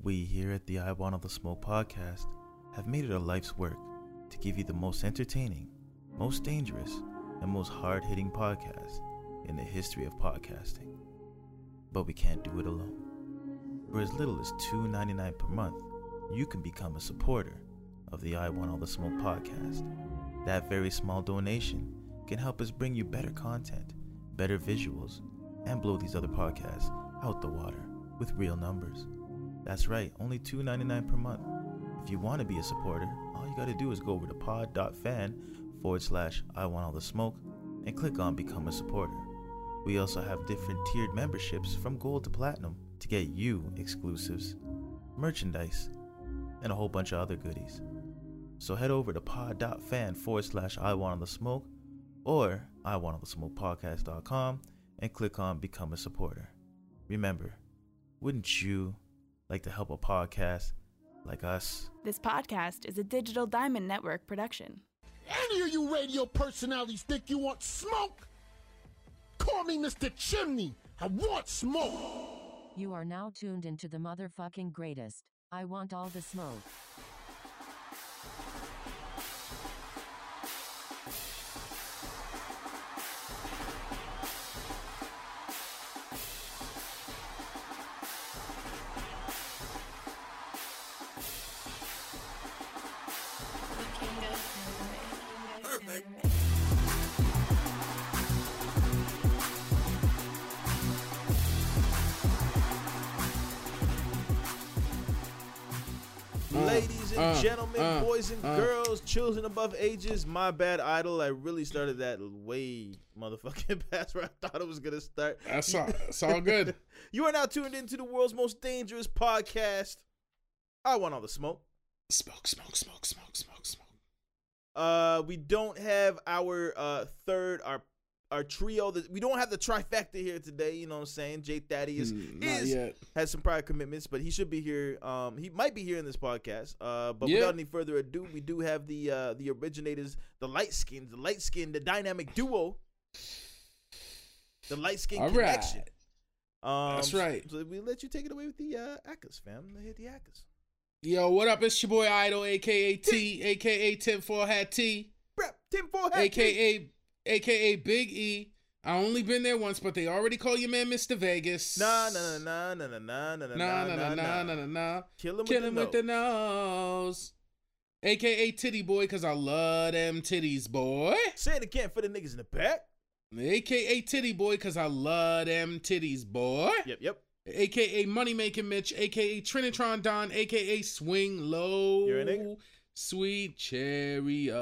We here at the I Want All the Smoke podcast have made it a life's work to give you the most entertaining, most dangerous, and most hard-hitting podcast in the history of podcasting. But we can't do it alone. For as little as $2.99 per month, you can become a supporter of the I Want All the Smoke podcast. That very small donation can help us bring you better content, better visuals, and blow these other podcasts out the water with real numbers. That's right, only $2.99 per month. If you want to be a supporter, all you got to do is go over to pod.fan/I Want All the Smoke and click on Become a Supporter. We also have different tiered memberships from gold to platinum to get you exclusives, merchandise, and a whole bunch of other goodies. So head over to pod.fan/I Want All the Smoke or iwantallthesmokepodcast.com and click on Become a Supporter. Remember, wouldn't you like to help a podcast like us? This podcast is a Digital Diamond Network production. Any of you radio personalities think you want smoke? Call me Mr. Chimney. I want smoke. You are now tuned into the motherfucking greatest. I Want All the Smoke. Ladies and gentlemen, boys and girls, children above ages, my bad, Idol. I really started that way motherfucking past where I thought it was going to start. That's all, it's all good. You are now tuned into the world's most dangerous podcast. I Want All the Smoke. Smoke, smoke, smoke, smoke, smoke, smoke. We don't have our third, our trio. We don't have the trifecta here today. You know what I'm saying? Jay Thaddeus has some prior commitments, but he should be here. He might be here in this podcast. But without any further ado, we do have the originators, the light skin, the dynamic duo, the light skin connection. That's right. So we let you take it away with the Akkas, fam. Hit the Akkas. Yo, what up? It's your boy Idol, aka T, aka Tinfoil Hat T, Tinfoil Hat aka Big E. I only been there once, but they already call your man Mr. Vegas. Nah. Kill him with the nose. AKA Titty Boy, cause I love them titties, boy. Say it again for the niggas in the back. AKA Titty Boy, cause I love them titties, boy. Yep. AKA Money Making Mitch, AKA Trinitron Don, AKA Swing Low. You're a nigga. Sweet Chariot.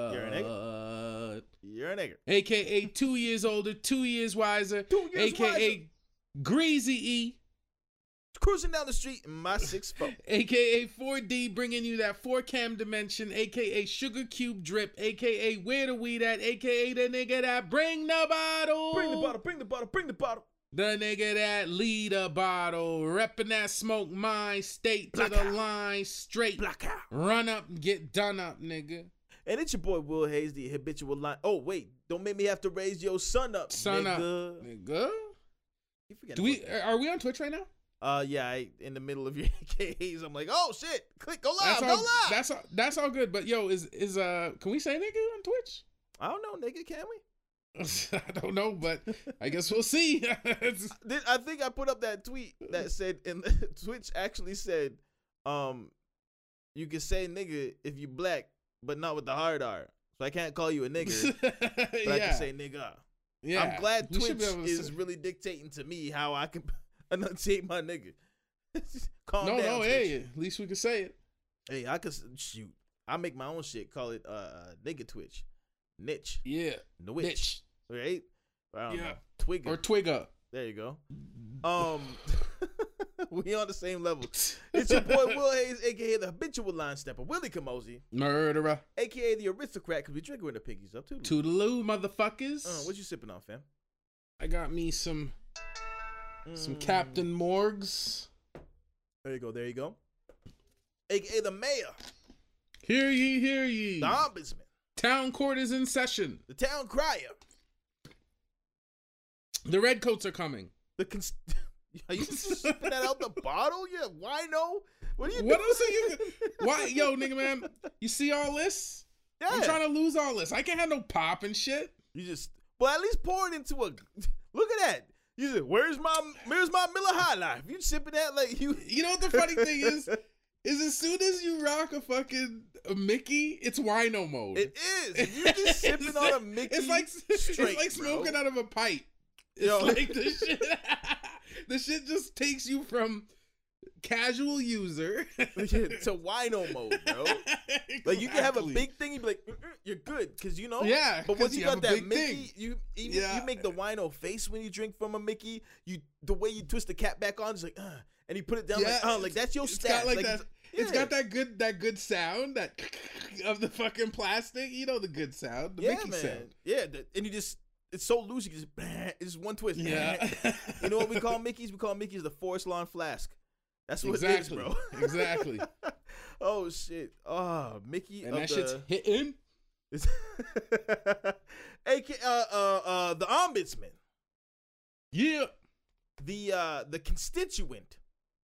You're a nigga. AKA 2 years older, 2 years wiser. 2 years AKA wiser. Greasy E. Cruising down the street in my 6'4". AKA 4D, bringing you that 4-cam dimension. AKA Sugar Cube Drip. AKA Where the Weed At. AKA the nigga that bring the bottle. Bring the bottle. The nigga that lead a bottle, reppin' that smoke mind, state to the line, straight. Blackout. Run up and get done up, nigga. And it's your boy Will Hayes, the habitual line. Oh, wait. Don't make me have to raise your son up, nigga. You forget Are we on Twitch right now? Yeah, in the middle of your AKAs, I'm like, oh, shit. Go live. That's all good. But, yo, can we say nigga on Twitch? I don't know, nigga. Can we? I don't know, but I guess we'll see. I think I put up that tweet that said, and Twitch actually said, you can say nigga if you black, but not with the hard R. So I can't call you a nigger, but I can say nigga. Yeah, I'm glad Twitch is really dictating to me how I can enunciate my nigga. Calm down. No, hey, at least we can say it. Hey, I could shoot. I make my own shit. Call it nigga Twitch. Niche. Yeah. Nwitch. Niche. Right? I don't know. Twigger. Or Twigger. There you go. We on the same level. It's your boy Will Hayes, a.k.a. the habitual line stepper, Willie Kamosi. Murderer. A.k.a. the aristocrat, because we drinking with the pinkies up, too. Toodaloo, motherfuckers. What you sipping on, fam? I got me some Captain Morgs. There you go. A.k.a. the mayor. Hear ye. The ombudsman. Town court is in session. The town crier. The redcoats are coming. Are you sipping that out the bottle? Yeah, wino? What are you What doing? else are you? Why, yo, nigga, man? You see all this? Yeah. I'm trying to lose all this. I can't have no pop and shit. You just, well, at least pour it into a. Look at that. You said, where's my Miller High Life? You sipping that like you. You know what the funny thing is as soon as you rock a Mickey, it's wino mode. It is. If you just sipping on a Mickey. It's like smoking bro. out of a pipe. It's Yo. like the shit. The shit just takes you from casual user to wino mode, bro. Like you can have a big thing, you be like, you're good, because you know. Yeah, But once 'cause you you have got a that big Mickey, thing. you make the wino face when you drink from a Mickey. The way you twist the cap back on is like, and you put it down like that's your It's stats. got like that. It's yeah. got that good sound that of the fucking plastic. You know the good sound, the Mickey man. sound. Yeah, and you just. It's so loose, you can just, it's just one twist. Yeah. You know what we call Mickey's? We call Mickey's the Forest Lawn Flask. That's what Exactly. it is, bro. Exactly. Oh, shit. Oh, Mickey. And that shit's hitting. The ombudsman. Yeah. The constituent.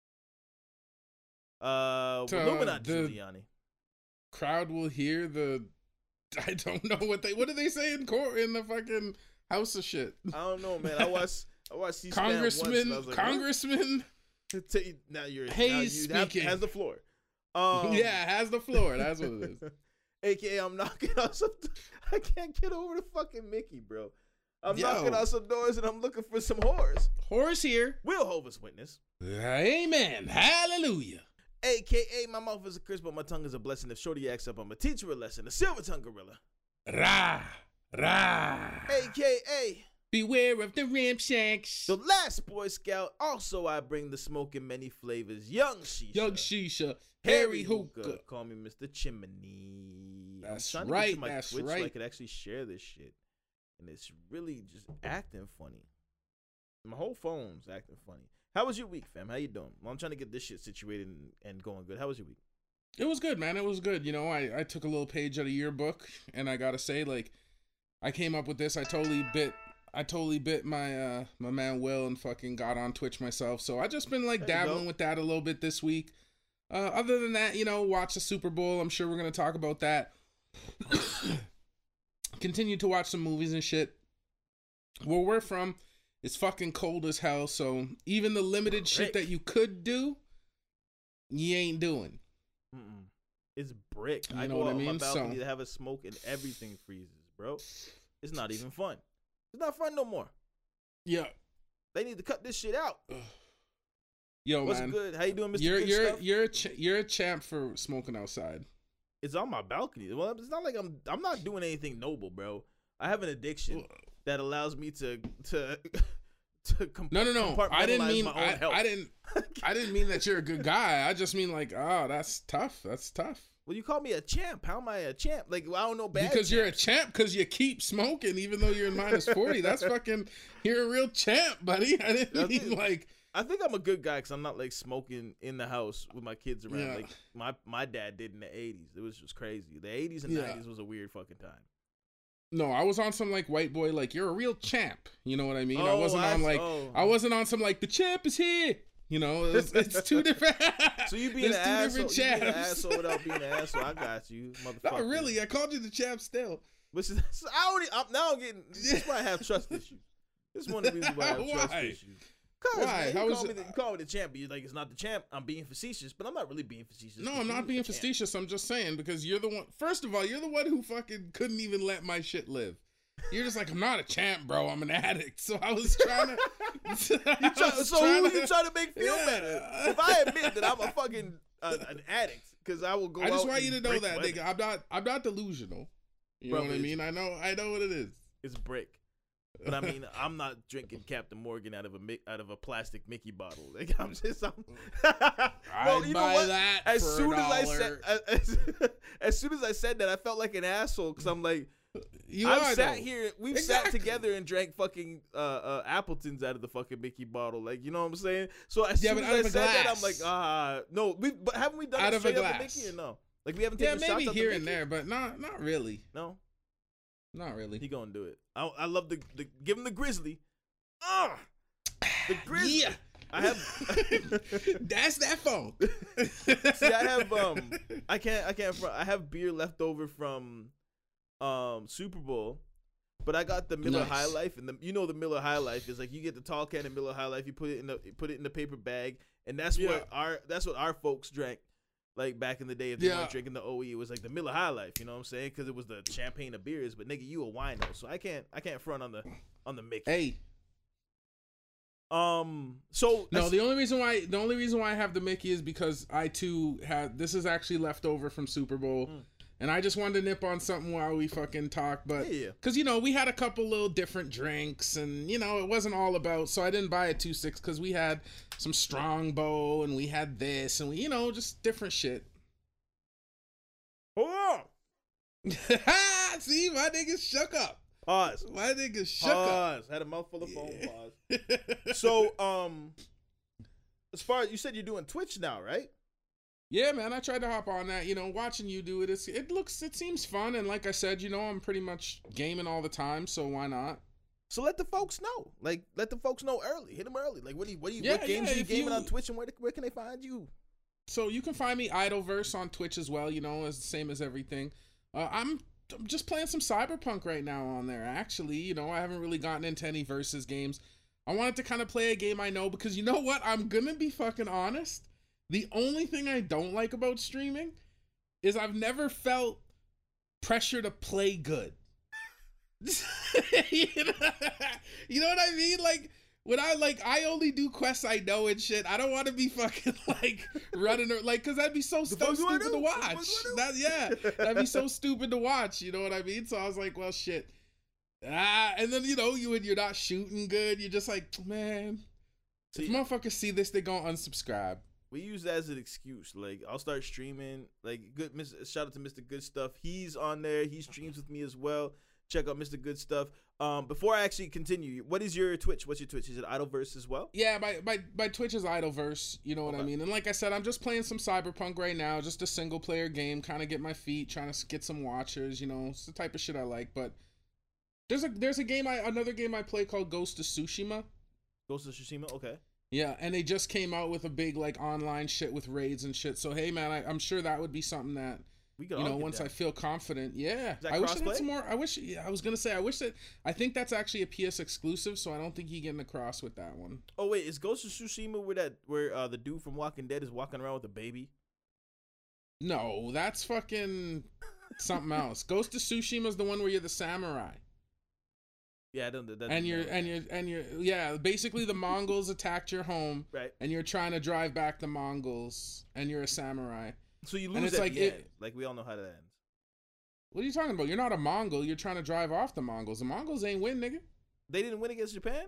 Illuminati, Giuliani. Crowd will hear the. I don't know what do they say in court in the fucking house of shit? I don't know, man. I watched C-SPAN once, and I was like, Congressman. Now Hayes speaking. has the floor. Yeah, has the floor. That's what it is. AKA, I'm knocking on some. I can't get over the fucking Mickey, bro. I'm knocking on some doors and I'm looking for some whores. Whores here. Will Hovis witness. Amen. Hallelujah. AKA, my mouth is a curse, but my tongue is a blessing. If Shorty acts up, I'm a teacher a lesson. The silver tongue gorilla. Rah, rah. AKA, beware of the ramshacks. the last Boy Scout. Also, I bring the smoke in many flavors. Young Shisha. Young Shisha. Harry Hookah. Call me Mr. Chimney. That's I'm trying to right, get to my that's Twitch so I right. could actually share this shit. And it's really just acting funny. My whole phone's acting funny. How was your week, fam? How you doing? Well, I'm trying to get this shit situated and going good. How was your week? It was good, man. It was good. You know, I took a little page out of your book, and I gotta say, like, I came up with this. I totally bit my my man Will and fucking got on Twitch myself. So I just been like dabbling with that a little bit this week. Other than that, you know, watch the Super Bowl. I'm sure we're gonna talk about that. Continue to watch some movies and shit. Where we're from, it's fucking cold as hell. So even the limited shit that you could do, you ain't doing. Mm-mm. It's brick. You I know go what out I on my mean? balcony So- to have a smoke and everything freezes, bro. It's not even fun. It's not fun no more. Yeah. They need to cut this shit out. Yo, What's man. good? How you doing, Mr. Good Stuff? You're a champ for smoking outside. It's on my balcony. Well, it's not like I'm not doing anything noble, bro. I have an addiction that allows me to No. I didn't mean my own health. I didn't mean that you're a good guy. I just mean like, oh, that's tough. That's tough. Well, you call me a champ. How am I a champ? Like, I don't know bad. Because you're a champ because you keep smoking even though you're in -40. That's fucking, you're a real champ, buddy. I didn't mean like. I think I'm a good guy because I'm not like smoking in the house with my kids around. Yeah. Like my dad did in the 80s. It was just crazy. The 80s and 90s was a weird fucking time. No, I was on some like white boy, like you're a real champ. You know what I mean? I Oh, wasn't on like I wasn't on some like the champ is here. You know, it's two different. So you being an asshole, different you being an champs. asshole without being an asshole. I got you, motherfucker. Not really. I called you the champ still. Which is, now I'm getting. This is why I have trust issues. This is one of the reasons why I have trust Why? issues. Cause Why? man, How you is call me it- you call me the champ, but you're like, it's not the champ. I'm being facetious, but I'm not really being facetious. No, 'cause I'm you're not being the champ. facetious. I'm just saying because you're the one. First of all, you're the one who fucking couldn't even let my shit live. You're just like, I'm not a champ, bro. I'm an addict. So I was trying to. So who you trying to make feel better? If I admit that I'm a fucking an addict, because I will go. I just out want you to and know break that, women. nigga. I'm not delusional. You know Brother, what I it's- mean? I know what it is. It's brick. But I mean, I'm not drinking Captain Morgan out of a plastic Mickey bottle. Like I'm just, well, I'd buy that As for soon $1. as I said, as soon as I said that, I felt like an asshole because I'm like, We've Exactly. sat together and drank fucking Appletons out of the fucking Mickey bottle. Like, you know what I'm saying? So as soon but as out I of a said that, I'm glass. like, no. But haven't we done Out it of a straight up the glass. Mickey or no? Like we haven't Yeah, taken maybe shots here out the and Mickey? there, but not really. No, Not really. he gonna do it. I love the give him the grizzly. The grizzly. Yeah. I have. That's that phone. See, I have. I can't. I have beer left over from, Super Bowl. But I got the Miller High Life, and the Miller High Life is like you get the tall can of Miller High Life, you put it in the paper bag, and that's what our folks drank, like back in the day. If they weren't drinking the OE, it was like the Miller High Life. You know what I'm saying? Because it was the champagne of beers. But nigga, you a wino, so I can't front on the Mickey. Hey. So no, the only reason why I have the Mickey is because I too had this is actually left over from Super Bowl. And I just wanted to nip on something while we fucking talk, but because we had a couple little different drinks, and it wasn't all about. So I didn't buy a 2-6 because we had some Strongbow, and we had this, and we just different shit. Hold on. See, my niggas shook up. Pause. My niggas shook up. Had a mouthful of foam. Pause. So as far as you said, you're doing Twitch now, right? Yeah, man, I tried to hop on that. Watching you do it, it seems fun, and like I said, I'm pretty much gaming all the time, so why not? So let the folks know. Like, let the folks know early. Hit them early. Like, what games are you gaming on Twitch, and where can they find you? So you can find me Idleverse on Twitch as well. As the same as everything. I'm just playing some Cyberpunk right now on there. Actually, I haven't really gotten into any versus games. I wanted to kind of play a game I know because you know what? I'm gonna be fucking honest. The only thing I don't like about streaming is I've never felt pressure to play good. You know what I mean? Like when I only do quests I know and shit. I don't want to be fucking like running or like because that'd be so stupid to watch. That'd be so stupid to watch. You know what I mean? So I was like, well, shit. And then you're not shooting good. You're just like, man, if motherfuckers see this, they gonna unsubscribe. We use that as an excuse. Like, I'll start streaming. Like, shout out to Mr. Good Stuff. He's on there. He streams with me as well. Check out Mr. Good Stuff. Before I actually continue, what is your Twitch? What's your Twitch? Is it Idleverse as well? Yeah, my Twitch is Idleverse. You know what I mean? And like I said, I'm just playing some Cyberpunk right now. Just a single player game. Kind of get my feet. Trying to get some watchers. It's the type of shit I like. But there's another game I play called Ghost of Tsushima. Ghost of Tsushima? Okay. Yeah, and they just came out with a big like online shit with raids and shit. So hey, man, I'm sure that would be something that we could once I feel confident. Yeah, I wish it had some more. I wish that. I think that's actually a PS exclusive, so I don't think you get across with that one. Oh wait, is Ghost of Tsushima where the dude from Walking Dead is walking around with a baby? No, that's fucking something else. Ghost of Tsushima is the one where you're the samurai. Yeah, I don't. And you're basically the Mongols attacked your home, right? And you're trying to drive back the Mongols, and you're a samurai. So you lose at the end. Like we all know how that ends. What are you talking about? You're not a Mongol. You're trying to drive off the Mongols. The Mongols ain't win, nigga. They didn't win against Japan?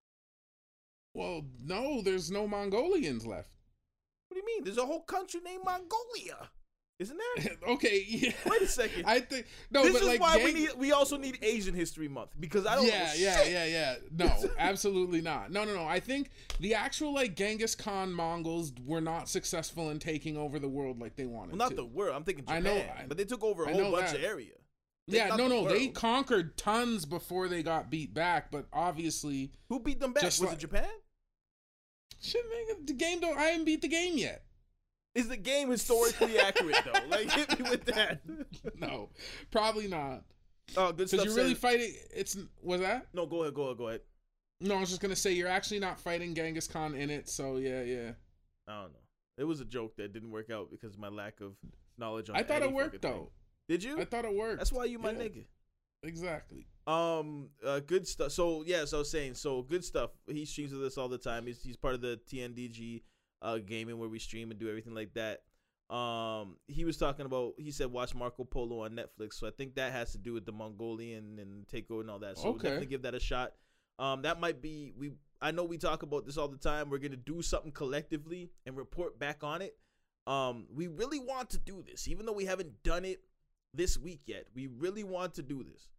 Well, no, there's no Mongolians left. What do you mean? There's a whole country named Mongolia. Isn't there? Okay, yeah. Wait a second. I think no, this but is like why we also need Asian History Month because I don't know shit. Yeah. No, absolutely not. No. I think the actual like Genghis Khan Mongols were not successful in taking over the world like they wanted. Well, not the world. I'm thinking Japan. I know, but they took over a whole bunch of area. They conquered tons before they got beat back. But obviously, who beat them back? Was it Japan? Shit, nigga, the game don't. I haven't beat the game yet. Is the game historically accurate though? Like, hit me with that. No, probably not. Oh, good stuff. Because you're really fighting. Was that? No, go ahead. No, I was just gonna say you're actually not fighting Genghis Khan in it. So yeah. I don't know. It was a joke that didn't work out because of my lack of knowledge on. I thought it worked though. Did you? I thought it worked. That's why you my nigga. Exactly. Good stuff. So yeah, so I was saying, good stuff. He streams with us all the time. He's part of the TNDG. Gaming where we stream and do everything like that. He was talking about. He said watch Marco Polo on Netflix. So I think that has to do with the Mongolian and takeover and all that. So we'll definitely give that a shot. That might be I know we talk about this all the time. We're gonna do something collectively and report back on it. We really want to do this, even though we haven't done it this week yet. We really want to do this.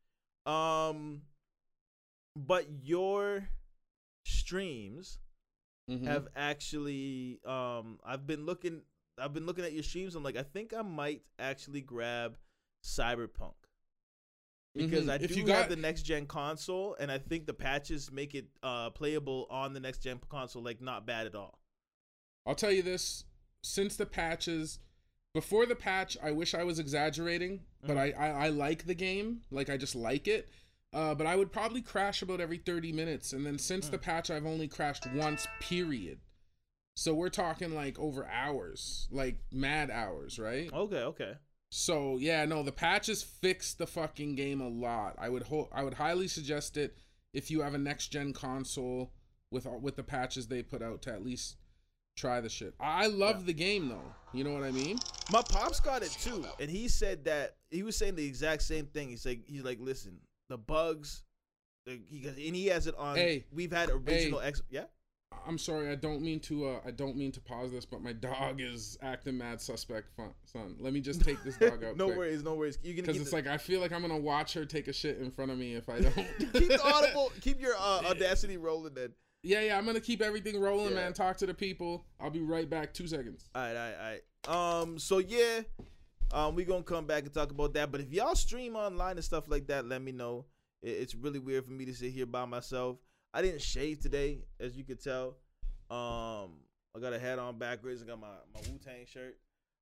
But your streams. Mm-hmm. Have actually I've been looking at your streams. I'm like, I think I might actually grab Cyberpunk. because I If do you got- have the next gen console, and I think the patches make it playable on the next gen console like not bad at all. I'll tell you this: since the patches, before the patch, I wish I was exaggerating, but I like the game. Like I just like it. But I would probably crash about every 30 minutes, and then since the patch, I've only crashed once. Period. So we're talking like over hours, like mad hours, right? Okay. So yeah, no, the patches fixed the fucking game a lot. I would highly suggest it if you have a next gen console with the patches they put out to at least try the shit. I love the game though. You know what I mean? My pops got it too, and he said that he was saying the exact same thing. He's like, listen, the bugs, he has it on. Hey, we've had original yeah. I'm sorry, I don't mean to pause this, but my dog is acting mad suspect, son. Let me just take this dog out. No quick. worries. You're gonna Because it's like I feel like I'm gonna watch her take a shit in front of me if I don't. keep your audacity rolling then. Yeah, I'm gonna keep everything rolling, Yeah. man. Talk to the people. I'll be right back. 2 seconds. All right. So yeah, we gonna come back and talk about that. But if y'all stream online and stuff like that, let me know. It's really weird for me to sit here by myself. I didn't shave today, as you could tell. I got a hat on backwards. I got my Wu-Tang shirt.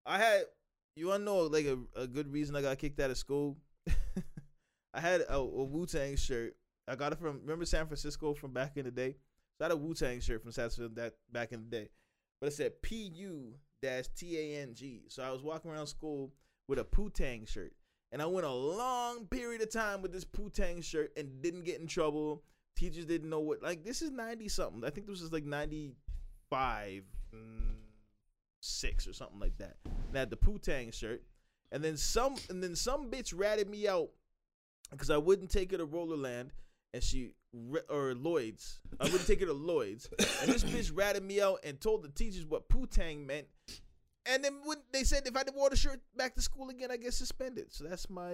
You wanna know like a good reason I got kicked out of school? I had a Wu-Tang shirt. I got it from, remember San Francisco from back in the day? So I had a Wu-Tang shirt from San Francisco that back in the day. But it said PU-TANG. So I was walking around school with a Poo-Tang shirt. And I went a long period of time with this Poo-Tang shirt and didn't get in trouble. Teachers didn't know what, like, this is 90-something. I think this was like 95, 6 or something like that. And I had the Poo-Tang shirt. And then some bitch ratted me out because I wouldn't take her to Rollerland or Lloyd's. I wouldn't take her to Lloyd's. And this bitch ratted me out and told the teachers what Poo-Tang meant. And then when they said if I wore the shirt back to school again, I get suspended. So that's my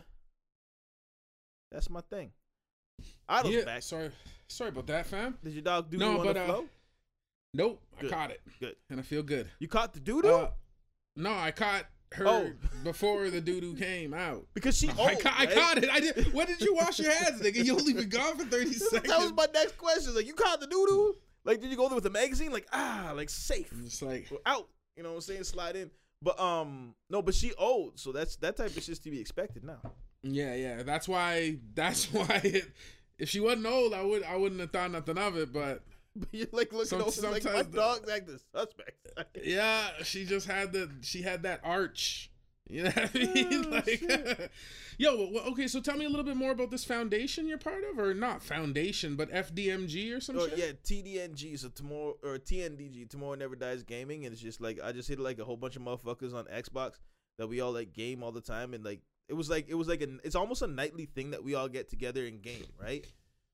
thing. I don't back. Sorry about that, fam. Did your dog do on the flow? Nope, Good. I caught it. Good. And I feel good. You caught the doo-doo? No, I caught her before the doo-doo came out. Because she old, I caught it. I did. When did you wash your hands, nigga? You only been gone for 30 seconds. That was my next question. Like, you caught the doo-doo? Like, did you go there with a magazine? Like, like safe. I'm just like, Or out. You know what I'm saying? Slide in. But no, but she old, so that type of shit's to be expected now. yeah. That's why if she wasn't old, I wouldn't have thought nothing of it, but You're like looking over like my dog's acting suspect. yeah, she had that arch. You know what I mean? Like, okay, so tell me a little bit more about this foundation you're part of, or not foundation, but FDMG or some shit? Yeah, TDNG, so tomorrow, or TNDG, Tomorrow Never Dies Gaming, and it's just like, I just hit like a whole bunch of motherfuckers on Xbox that we all like game all the time, and like, it's almost a nightly thing that we all get together and game, right?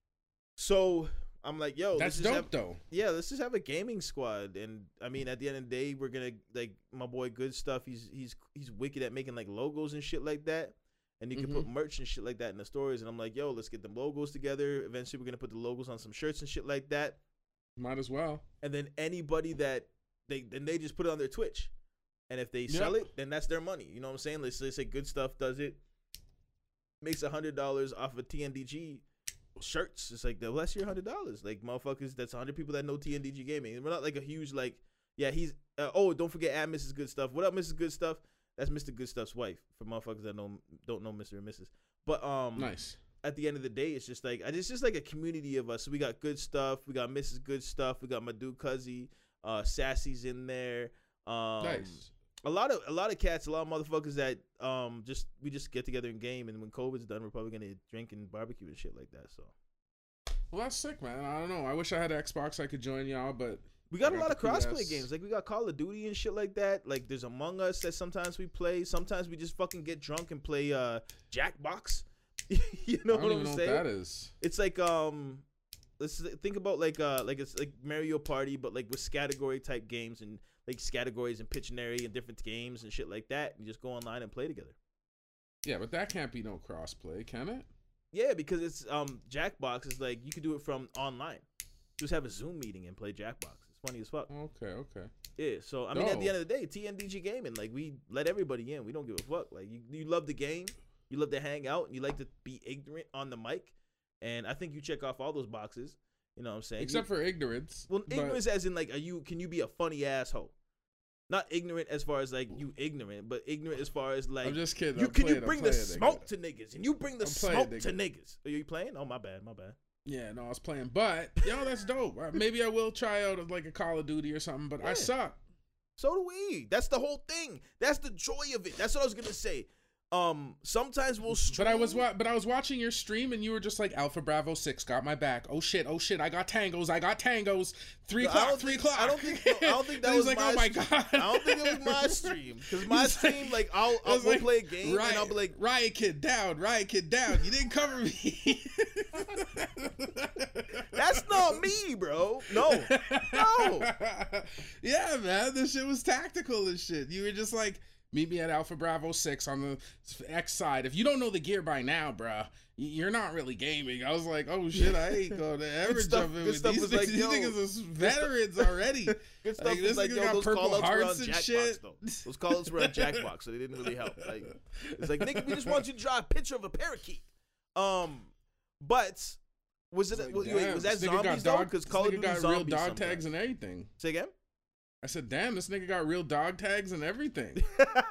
So I'm like, yo, that's dope though. Yeah, let's just have a gaming squad, and I mean, at the end of the day, we're gonna like my boy Good Stuff. He's wicked at making like logos and shit like that, and you can put merch and shit like that in the stores. And I'm like, yo, let's get them logos together. Eventually, we're gonna put the logos on some shirts and shit like that. Might as well. And then anybody that they just put it on their Twitch, and if they sell it, then that's their money. You know what I'm saying? Let's say Good Stuff does it, makes $100 off of TNDG shirts. It's like, that's your $100. Like, motherfuckers, that's 100 people that know TNDG Gaming. We're not like a huge like, yeah, he's don't forget at Mrs. Good Stuff. What up, Mrs. Good Stuff? That's Mr. Good Stuff's wife, for motherfuckers that don't know Mr. and Mrs. But nice. At the end of the day, it's just like a community of us. So we got Good Stuff, we got Mrs. Good Stuff, we got my dude Cuzzy, Sassy's in there. Nice. A lot of cats, a lot of motherfuckers that we just get together and game, and when COVID's done, we're probably gonna drink and barbecue and shit like that. So, well, that's sick, man. I don't know. I wish I had Xbox. I could join y'all, but we got a lot of crossplay games. Like, we got Call of Duty and shit like that. Like, there's Among Us that sometimes we play. Sometimes we just fucking get drunk and play Jackbox. You know what I'm saying? What that is. It's like let's think about like it's like Mario Party, but like with category type games and like categories and Pictionary and different games and shit like that. And you just go online and play together. Yeah, but that can't be no crossplay, can it? Yeah, because it's Jackbox is like you could do it from online. Just have a Zoom meeting and play Jackbox. It's funny as fuck. Okay. Yeah, so I mean, at the end of the day, TNDG Gaming, like, we let everybody in. We don't give a fuck. Like, you love the game, You love to hang out, and you like to be ignorant on the mic. And I think you check off all those boxes. You know what I'm saying? Except for ignorance. Well, ignorance as in like, can you be a funny asshole? Not ignorant as far as like you ignorant, but ignorant as far as like I'm just kidding. You bring the smoke to niggas, and you bring the smoke to niggas. Are you playing? Oh, my bad. Yeah, no, I was playing, but that's dope. Maybe I will try out like a Call of Duty or something. But I suck. So do we. That's the whole thing. That's the joy of it. That's what I was gonna say. Sometimes we'll stream. But I was watching your stream and you were just like, Alpha Bravo 6 got my back. Oh shit, I got tangos. 3 o'clock. I don't think that was like, my oh my stream. god. I don't think it was my stream. Because my stream, like, I'll like, play a game and I'll be like, Riot Kid down. You didn't cover me. That's not me, bro. No. Yeah, man, this shit was tactical and shit. You were just like, meet me at Alpha Bravo 6 on the X side. If you don't know the gear by now, bruh, you're not really gaming. I was like, oh shit, I ain't going to ever jump in with these niggas. These niggas are veterans already. Good stuff like, was like, yo, those call-outs were on Jackbox, though. Those call-outs were on Jackbox, so they didn't really help. Like, it's like, nigga, we just want you to draw a picture of a parakeet. But was it? Like, was that zombies though? Because Call of Duty got zombies real dog sometimes. tags and everything. Say again? I said, damn, this nigga got real dog tags and everything.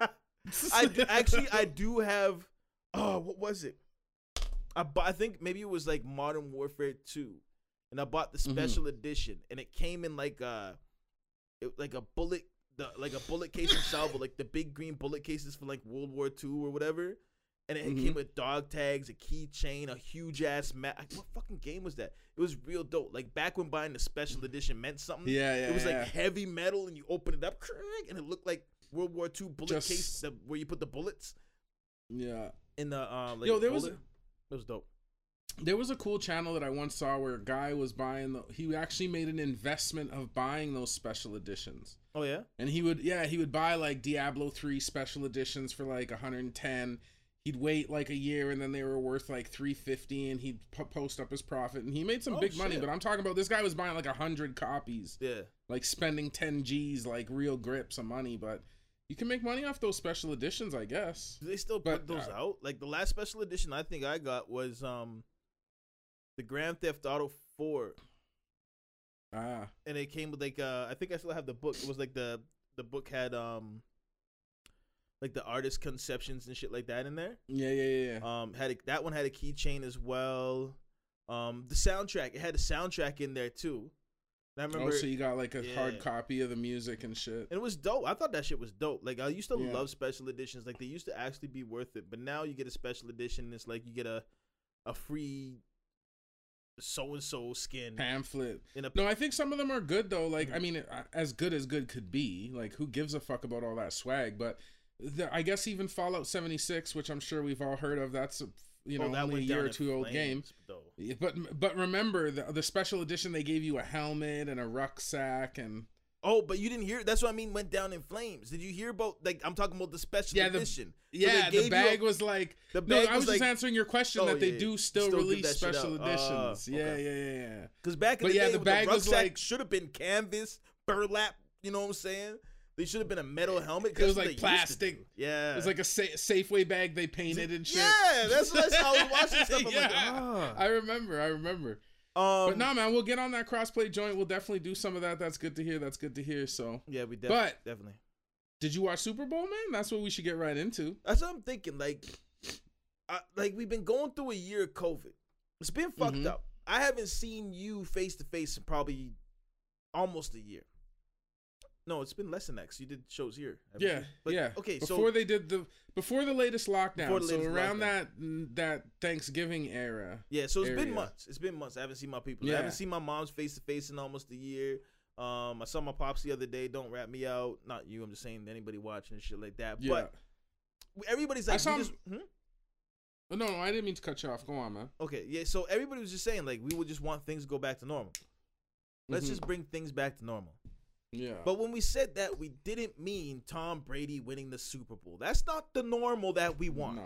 I do have. Oh, what was it? I think maybe it was like Modern Warfare 2, and I bought the special edition, and it came in like a bullet, like a bullet casing salvo, like the big green bullet cases for like World War II or whatever. And it came with dog tags, a keychain, a huge ass map. What fucking game was that? It was real dope. Like back when buying the special edition meant something. Yeah. It was like heavy metal, and you open it up, and it looked like World War II bullet case where you put the bullets. Yeah. In the like. Yo, it was dope. There was a cool channel that I once saw where a guy was buying he actually made an investment of buying those special editions. Oh yeah. And he would buy like Diablo 3 special editions for like 110. He'd wait like a year and then they were worth like $350 and he'd post up his profit and he made some big money. But I'm talking about this guy was buying like 100 copies. Yeah. Like spending 10 G's, like real grips of money. But you can make money off those special editions, I guess. Do they still put those out? Like the last special edition I think I got was the Grand Theft Auto 4. And it came with like I think I still have the book. It was like the book had like the artist conceptions and shit like that in there. Yeah. That one had a keychain as well. The soundtrack, it had a soundtrack in there too. And I remember. Oh, so you got like a hard copy of the music and shit. And it was dope. I thought that shit was dope. Like I used to love special editions. Like they used to actually be worth it. But now you get a special edition, and it's like you get a free so and so skin pamphlet. No, I think some of them are good though. Like I mean, as good could be. Like who gives a fuck about all that swag? But I guess even Fallout 76, which I'm sure we've all heard of, that's only a year or two old game. But remember the special edition, they gave you a helmet and a rucksack and. Oh, but you didn't hear. That's what I mean. Went down in flames. Did you hear about? Like I'm talking about the special edition. The bag was like. I was just answering your question that they do still release special editions. Okay. Yeah. Because back in the day, the bag was like should have been canvas, burlap. You know what I'm saying? They should have been a metal helmet. It was like plastic. Yeah. It was like a Safeway bag they painted and shit. Yeah, that's what I was watching stuff. I'm like, I remember. But nah, man, we'll get on that crossplay joint. We'll definitely do some of that. That's good to hear. So yeah, we definitely. Did you watch Super Bowl, man? That's what we should get right into. That's what I'm thinking. Like we've been going through a year of COVID. It's been fucked up. I haven't seen you face to face in probably almost a year. No, it's been less than that. 'Cause you did shows here. Yeah. Okay, before the latest lockdown, so around that Thanksgiving era. Yeah, so it's been months. It's been months. I haven't seen my people. Yeah. I haven't seen my mom's face to face in almost a year. I saw my pops the other day. Don't rat me out. Not you. I'm just saying anybody watching and shit like that. Yeah. But everybody's like, No, I didn't mean to cut you off. Go on, man. Okay, yeah. So everybody was just saying like we would just want things to go back to normal. Let's just bring things back to normal. Yeah. But when we said that, we didn't mean Tom Brady winning the Super Bowl. That's not the normal that we want.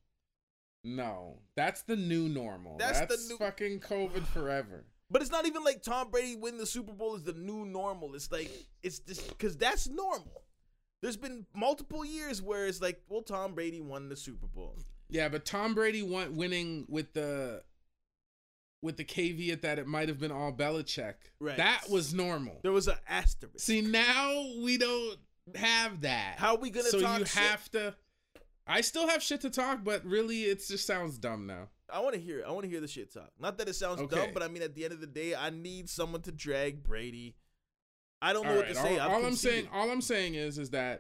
No. That's the new normal. That's the new fucking COVID forever. But it's not even like Tom Brady winning the Super Bowl is the new normal. It's like, it's just because that's normal. There's been multiple years where it's like, well, Tom Brady won the Super Bowl. Yeah, but Tom Brady winning with the caveat that it might have been all Belichick. Right. That was normal. There was an asterisk. See, now we don't have that. How are we gonna so talk you shit? have to. I still have shit to talk, but really, it just sounds dumb now. I want to hear it. I want to hear the shit talk. Not that it sounds Okay. dumb, but I mean, at the end of the day, I need someone to drag Brady. I don't know All what right, to say. all I'm saying is that,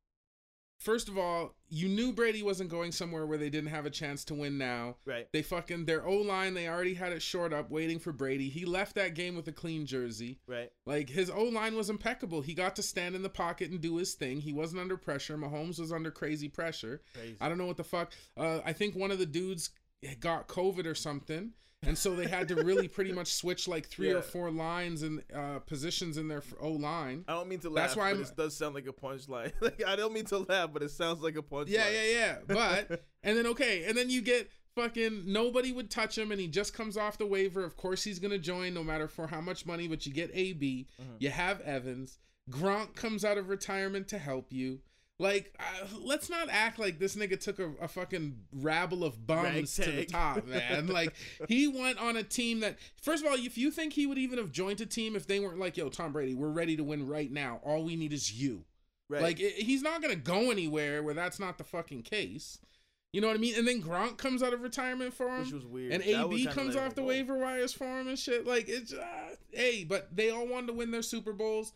first of all, you knew Brady wasn't going somewhere where they didn't have a chance to win now. Right. They their O-line, they already had it shored up waiting for Brady. He left that game with a clean jersey. Right. Like, his O-line was impeccable. He got to stand in the pocket and do his thing. He wasn't under pressure. Mahomes was under crazy pressure. Crazy. I don't know what the fuck. I think one of the dudes got COVID or something. And so they had to really pretty much switch like 3 or 4 lines and positions in their O-line. I don't mean to laugh, That's why but it does sound like a punchline. Like, I don't mean to laugh, but it sounds like a punchline. Yeah. But, and then you get fucking nobody would touch him and he just comes off the waiver. Of course he's going to join no matter for how much money, but you get AB. You have Evans. Gronk comes out of retirement to help you. Like, let's not act like this nigga took a fucking rabble of bums to the top, man. Like, he went on a team that, first of all, if you think he would even have joined a team if they weren't like, yo, Tom Brady, we're ready to win right now. All we need is you. Right. Like, he's not going to go anywhere where that's not the fucking case. You know what I mean? And then Gronk comes out of retirement for him. Which was weird. And That was AB kinda comes like, off the whoa. waiver wires for him and shit. Like, it's, hey, but they all wanted to win their Super Bowls.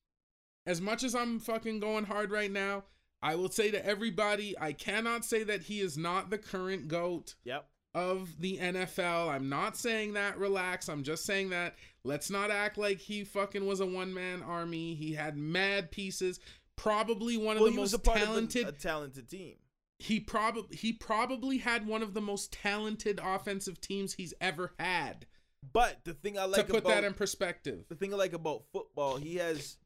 As much as I'm fucking going hard right now, I will say to everybody, I cannot say that he is not the current GOAT of the NFL. I'm not saying that. Relax. I'm just saying that. Let's not act like he fucking was a one-man army. He had mad pieces. Probably one of the most talented. A talented team. He probably had one of the most talented offensive teams he's ever had. But the thing I like to put that in perspective, the thing I like about football, he has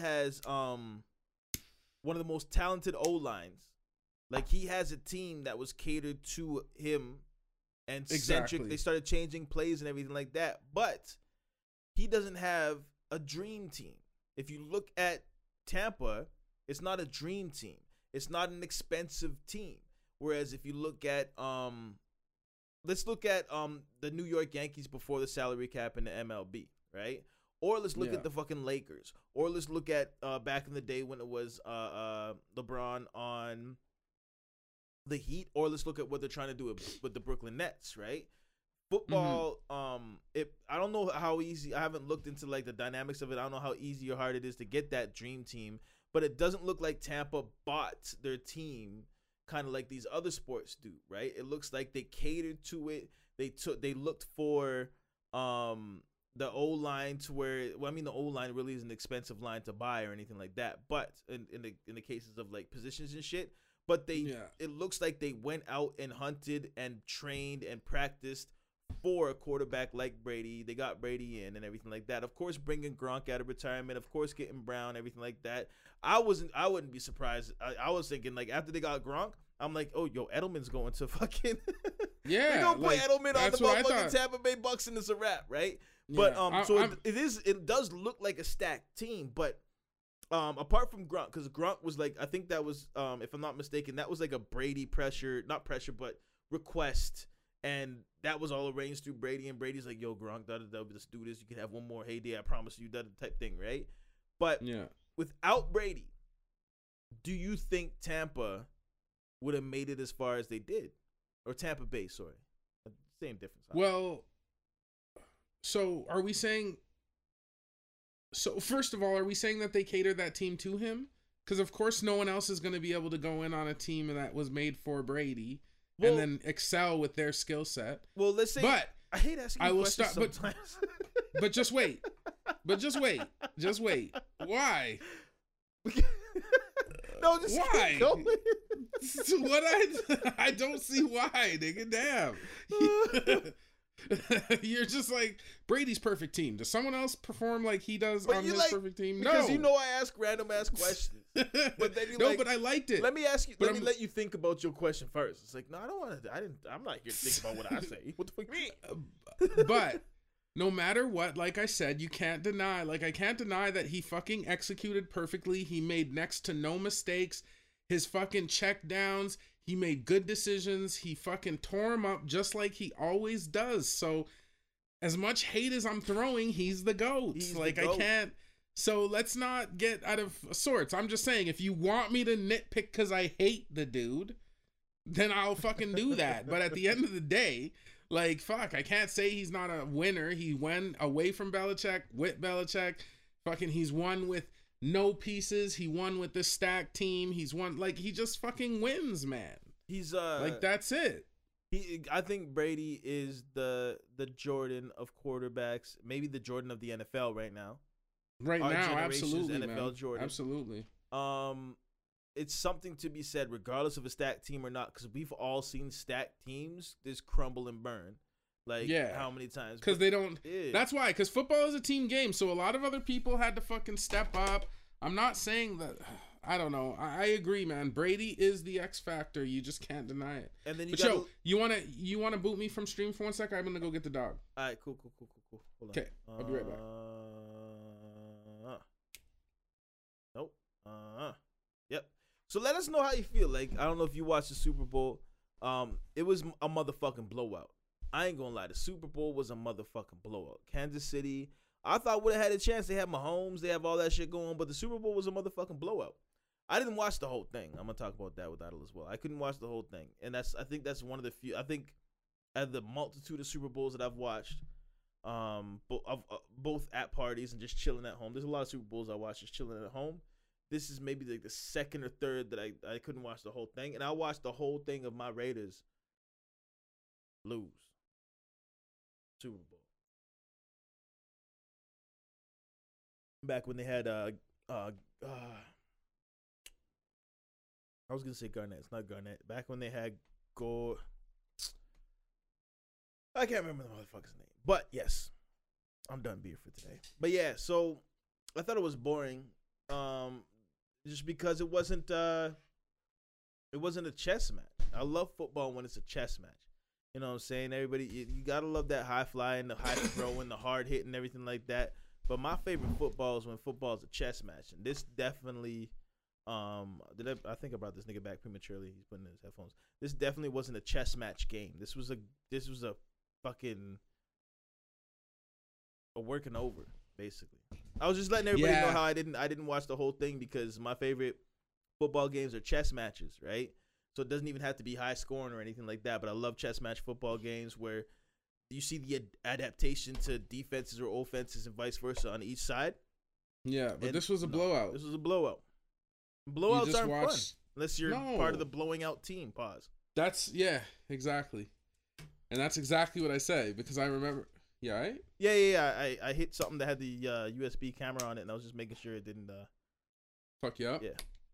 one of the most talented O-lines. Like, he has a team that was catered to him and centric. Exactly. They started changing plays and everything like that. But he doesn't have a dream team. If you look at Tampa, it's not a dream team. It's not an expensive team. Whereas if you look at let's look at the New York Yankees before the salary cap in the MLB, right? Or let's look at the fucking Lakers. Or let's look at back in the day when it was LeBron on the Heat. Or let's look at what they're trying to do with the Brooklyn Nets, right? Football, I don't know how easy. I haven't looked into like the dynamics of it. I don't know how easy or hard it is to get that dream team. But it doesn't look like Tampa bought their team kind of like these other sports do, right? It looks like they catered to it. They looked for the O-line to where, well, I mean, the O-line really is an expensive line to buy or anything like that. But in the cases of like positions and shit, but it looks like they went out and hunted and trained and practiced for a quarterback like Brady. They got Brady in and everything like that. Of course, bringing Gronk out of retirement. Of course, getting Brown, everything like that. I wouldn't be surprised. I was thinking like after they got Gronk, I'm like, oh, yo, Edelman's going to fucking they're gonna put Edelman on the motherfucking Tampa Bay Bucks and it's a wrap, right? But it does look like a stacked team, but apart from Gronk, because Gronk was like, I think that was if I'm not mistaken, that was like a Brady but request, and that was all arranged through Brady, and Brady's like, yo, Gronk, let's do this. You can have one more heyday, I promise you, that type thing, right? But without Brady, do you think Tampa would have made it as far as they did? Or Tampa Bay, sorry. Same difference. Well, so are we saying, first of all, are we saying that they catered that team to him? Because of course no one else is going to be able to go in on a team that was made for Brady and then excel with their skill set. Well, let's say, but I hate asking you questions sometimes. But just wait. Just wait. Why? No, just why? What I don't see why, nigga. Damn. You're just like, Brady's perfect team. Does someone else perform like he does on his perfect team? No. Because you know I ask random ass questions. But then but I liked it. Let me ask you. Let me let you think about your question first. It's like, no, I don't want to. I'm not here to think about what I say. What the fuck you mean? But no matter what, like I said, you can't deny, like I can't deny that he fucking executed perfectly. He made next to no mistakes. His fucking check downs, he made good decisions. He fucking tore him up just like he always does. So as much hate as I'm throwing, he's the GOAT. He's like the GOAT. I can't. So let's not get out of sorts. I'm just saying, if you want me to nitpick because I hate the dude, then I'll fucking do that. But at the end of the day, like, fuck, I can't say he's not a winner. He went away from Belichick, with Belichick. Fucking, he's won with no pieces. He won with this stacked team. He's won, like, he just fucking wins, man. He's Like, that's it. I think Brady is the Jordan of quarterbacks, maybe the Jordan of the NFL right now. Right Our now, generation's absolutely, NFL man. Jordan. Absolutely. It's something to be said, regardless of a stacked team or not, because we've all seen stacked teams just crumble and burn. Like, Yeah. how many times? Because they don't. Yeah. That's why. Because football is a team game. So a lot of other people had to fucking step up. I'm not saying that. I don't know. I agree, man. Brady is the X factor. You just can't deny it. And then you But got. yo, you wanna boot me from stream for 1 second? I'm gonna go get the dog. All right, cool. Hold on. Okay, I'll be right back. Nope. Yep. So let us know how you feel. Like, I don't know if you watched the Super Bowl. It was a motherfucking blowout. I ain't gonna lie. The Super Bowl was a motherfucking blowout. Kansas City, I thought would have had a chance. They have Mahomes. They have all that shit going. But the Super Bowl was a motherfucking blowout. I didn't watch the whole thing. I'm gonna talk about that with Idle as well. I couldn't watch the whole thing, and I think that's one of the few. I think, at the multitude of Super Bowls that I've watched, both at parties and just chilling at home. There's a lot of Super Bowls I watched just chilling at home. This is maybe like the second or third that I couldn't watch the whole thing, and I watched the whole thing of my Raiders lose Super Bowl back when they had I was gonna say Garnett. It's not Garnett. Back when they had I can't remember the motherfucker's name. But yes, I'm done beer for today. But yeah, so I thought it was boring, just because it wasn't a chess match. I love football when it's a chess match. You know what I'm saying? Everybody, you gotta love that high flying, the high throwing, the hard hitting, everything like that. But my favorite football is when football is a chess match, and this definitely. I think I brought this nigga back prematurely. He's putting in his headphones. This definitely wasn't a chess match game. This was a fucking a working over, basically. I was just letting everybody know how I didn't watch the whole thing because my favorite football games are chess matches, right? So it doesn't even have to be high scoring or anything like that. But I love chess match football games where you see the adaptation to defenses or offenses and vice versa on each side. Yeah, but this was a blowout. This was a blowout. Blowouts aren't fun unless you're part of the blowing out team. Pause. Yeah, exactly. And that's exactly what I say because I remember. Yeah, right? Yeah. I hit something that had the USB camera on it, and I was just making sure it didn't fuck you up. Yeah.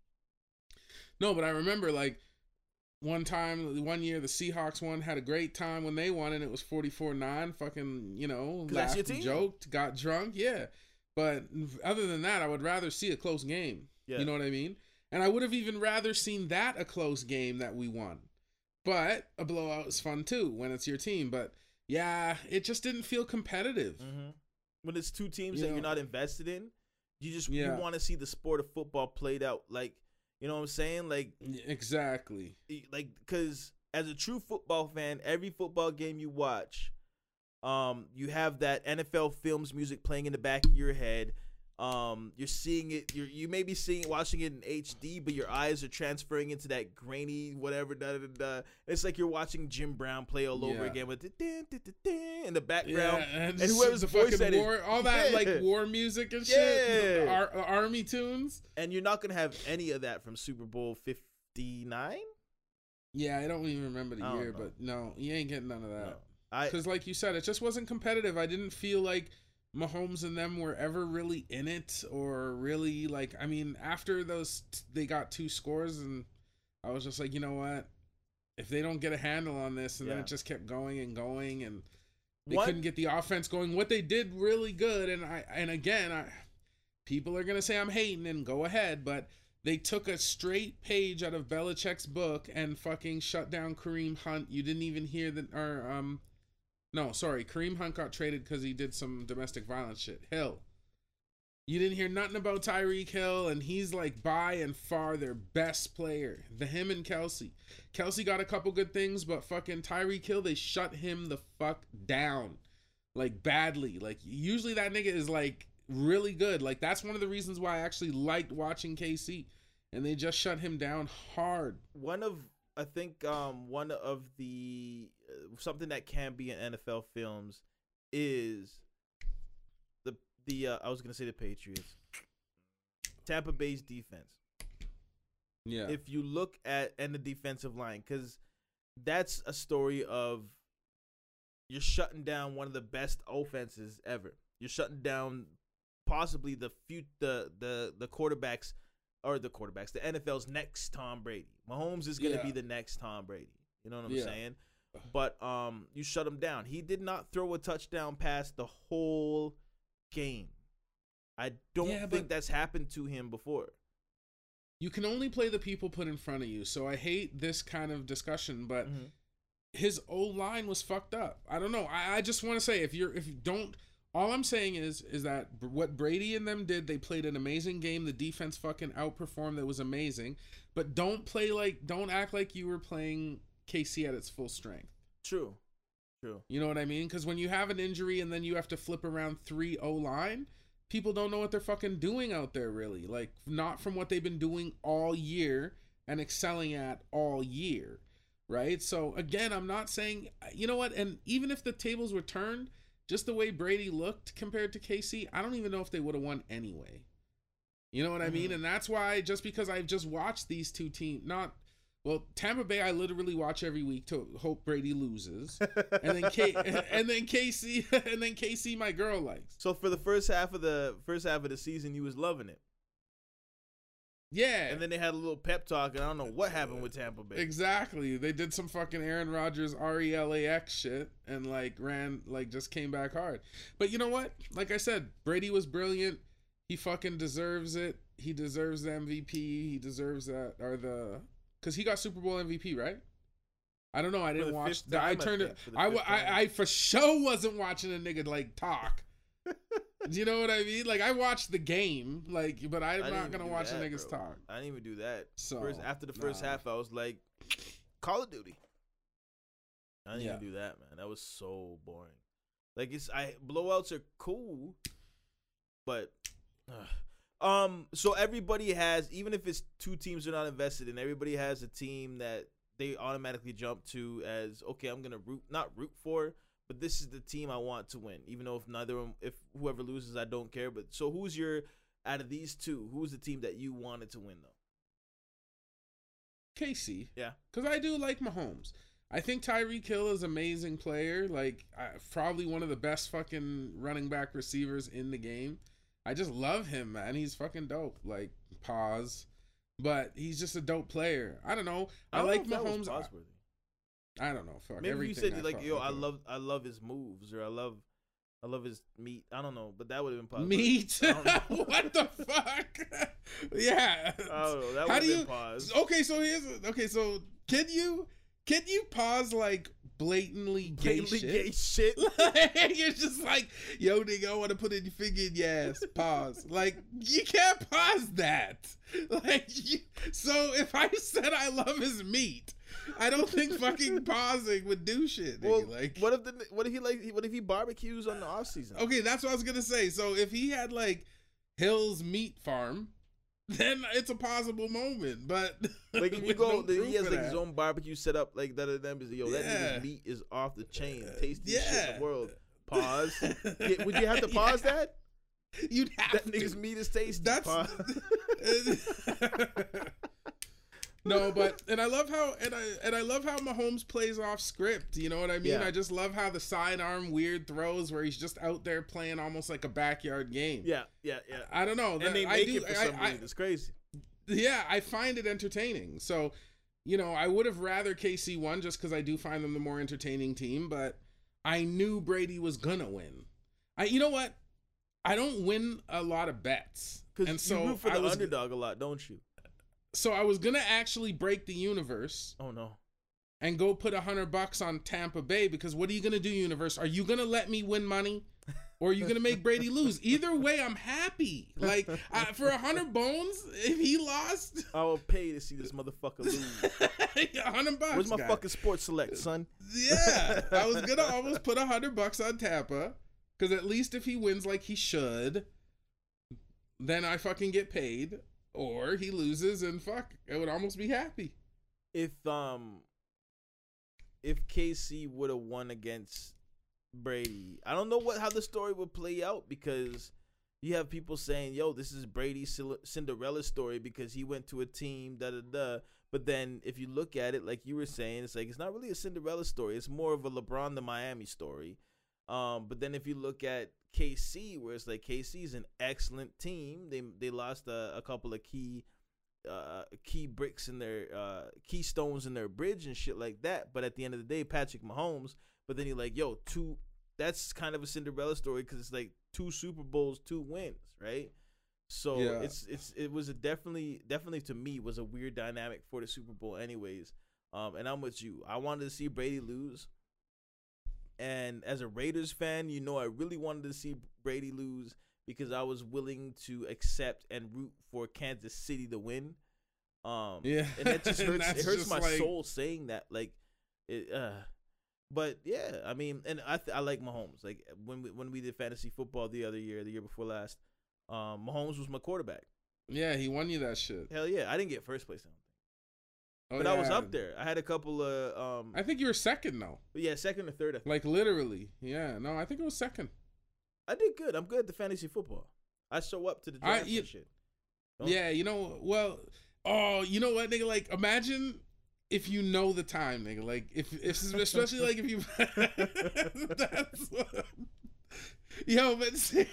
No, but I remember like one year the Seahawks won, had a great time when they won, and it was 44-9. Fucking, laughed, joked, got drunk. Yeah. But other than that, I would rather see a close game. Yeah. You know what I mean? And I would have even rather seen that a close game that we won. But a blowout is fun too when it's your team. But yeah, it just didn't feel competitive. Mm-hmm. When it's two teams that you're not invested in, you want to see the sport of football played out. Like, you know what I'm saying? Like, exactly. Like, because as a true football fan, every football game you watch, you have that NFL Films music playing in the back of your head. You're seeing it. You may be watching it in HD, but your eyes are transferring into that grainy whatever. It's like you're watching Jim Brown play all over again with in the background, and whoever's the voice fucking war, all that like war music and shit, the army tunes. And you're not gonna have any of that from Super Bowl 59. Yeah, I don't even remember the year, but no, you ain't getting none of that. Because, like you said, it just wasn't competitive. I didn't feel like Mahomes and them were ever really in it or really like, I mean, after they got 2 scores and I was just like, you know what, if they don't get a handle on this, and then it just kept going and going and they couldn't get the offense going. What they did really good, and again, people are going to say I'm hating, and go ahead, but they took a straight page out of Belichick's book and fucking shut down Kareem Hunt. You didn't even hear No, sorry. Kareem Hunt got traded because he did some domestic violence shit. Hill. You didn't hear nothing about Tyreek Hill, and he's like by and far their best player. Him and Kelsey. Kelsey got a couple good things, but fucking Tyreek Hill, they shut him the fuck down. Like badly. Like usually that nigga is like really good. Like that's one of the reasons why I actually liked watching KC. And they just shut him down hard. One of the something that can be in NFL films is the I was gonna say the Patriots, Tampa Bay's defense. Yeah. If you look at the defensive line, because that's a story of you're shutting down one of the best offenses ever. You're shutting down possibly the quarterbacks. Or the NFL's next Tom Brady. Mahomes is going to be the next Tom Brady. You know what I'm saying? But you shut him down. He did not throw a touchdown pass the whole game. I don't think that's happened to him before. You can only play the people put in front of you. So I hate this kind of discussion, but his O-line was fucked up. I don't know. I just want to say if you don't. All I'm saying is that what Brady and them did, they played an amazing game. The defense fucking outperformed. That was amazing. But don't act like you were playing KC at its full strength. True. You know what I mean? Because when you have an injury and then you have to flip around 3 O-line, people don't know what they're fucking doing out there, really. Like, not from what they've been doing all year and excelling at all year, right? So, again, I'm not saying, you know what? And even if the tables were turned, just the way Brady looked compared to KC, I don't even know if they would have won anyway. You know what I mean? And that's why, just because I've just watched these two teams, Tampa Bay, I literally watch every week to hope Brady loses, and then KC, my girl likes. So for the first half of the season, you was loving it. Yeah. And then they had a little pep talk, and I don't know what happened with Tampa Bay. Exactly. They did some fucking Aaron Rodgers RELAX shit and just came back hard. But you know what? Like I said, Brady was brilliant. He fucking deserves it. He deserves the MVP. He deserves that because he got Super Bowl MVP, right? I don't know. I didn't watch. I turned it. I for sure wasn't watching a nigga like talk. Do you know what I mean? Like I watched the game, but I'm not gonna watch the niggas talk. I didn't even do that. So after the first half, I was like, Call of Duty. I didn't even do that, man. That was so boring. Like blowouts are cool, but so everybody has, even if it's 2 teams are not invested in, everybody has a team that they automatically jump to as, okay, I'm gonna not root for. But this is the team I want to win, even though if whoever loses, I don't care. But so out of these 2, who's the team that you wanted to win, though? KC. Yeah. Because I do like Mahomes. I think Tyreek Hill is an amazing player. Probably one of the best fucking running back receivers in the game. I just love him, man. He's fucking dope. Pause. But he's just a dope player. I don't know. I like Mahomes. I don't know. Fuck. Maybe you said I love his moves, or I love his meat. I don't know, but that would have been possible. Meat? What the fuck? Yeah. I don't know. That would have been pause. Okay, so can you pause blatantly gay shit? You're just like, yo, nigga, I want to put in your finger in your ass. Pause. You can't pause that. So if I said I love his meat, I don't think fucking pausing would do shit. Well, what if he barbecues on the off season? Okay, that's what I was gonna say. So if he had Hill's Meat Farm, then it's a possible moment. But if you go, he has his own barbecue set up that of them is that nigga's meat is off the chain, tastiest shit in the world. Pause. Would you have to pause that? You'd have that nigga's meat is tasty. That's. Pause. No, but I love how Mahomes plays off script. You know what I mean? Yeah. I just love how the sidearm weird throws where he's just out there playing almost like a backyard game. Yeah. I don't know. And they make it for some reason. It's crazy. Yeah, I find it entertaining. So, I would have rather KC won just because I do find them the more entertaining team. But I knew Brady was gonna win. You know what? I don't win a lot of bets, because you root for the underdog a lot, don't you? So I was gonna actually break the universe. Oh no! and go put $100 on Tampa Bay, because what are you gonna do, universe? Are you gonna let me win money, or are you gonna make Brady lose? Either way, I'm happy. Like for 100 bones, if he lost, I will pay to see this motherfucker lose. $100. Where's my fucking Sports Select, son? Yeah, I was gonna almost put $100 on Tampa, because at least if he wins like he should, then I fucking get paid. Or he loses and fuck, I would almost be happy. If KC would have won against Brady, I don't know how the story would play out, because you have people saying, yo, this is Brady's Cinderella story because he went to a team, da-da-da. But then if you look at it, like you were saying, it's like it's not really a Cinderella story. It's more of a LeBron to Miami story. But then if you look at KC, where it's like KC is an excellent team. They lost a couple of key bricks in their keystones in their bridge and shit like that. But at the end of the day, Patrick Mahomes. But then you're like, yo, that's kind of a Cinderella story, because it's like 2 Super Bowls, 2 wins, right? So yeah. it was definitely to me was a weird dynamic for the Super Bowl, anyways. And I'm with you. I wanted to see Brady lose. And as a Raiders fan, I really wanted to see Brady lose, because I was willing to accept and root for Kansas City to win. Yeah, and that just hurts. It hurts my like... soul saying that. Like, it. But yeah, I mean, and I like Mahomes. Like when we did fantasy football the year before last, Mahomes was my quarterback. Yeah, he won you that shit. Hell yeah, I didn't get first place. Oh, but yeah. I was up there. I had a couple of. I think you were second though. Yeah, second or third. Like literally. Yeah. No, I think it was second. I did good. I'm good at the fantasy football. I show up to the draft and shit. Yeah, you know what, nigga? Like, imagine if you know the time, nigga. Like, if especially like if you. That's what, yo, but.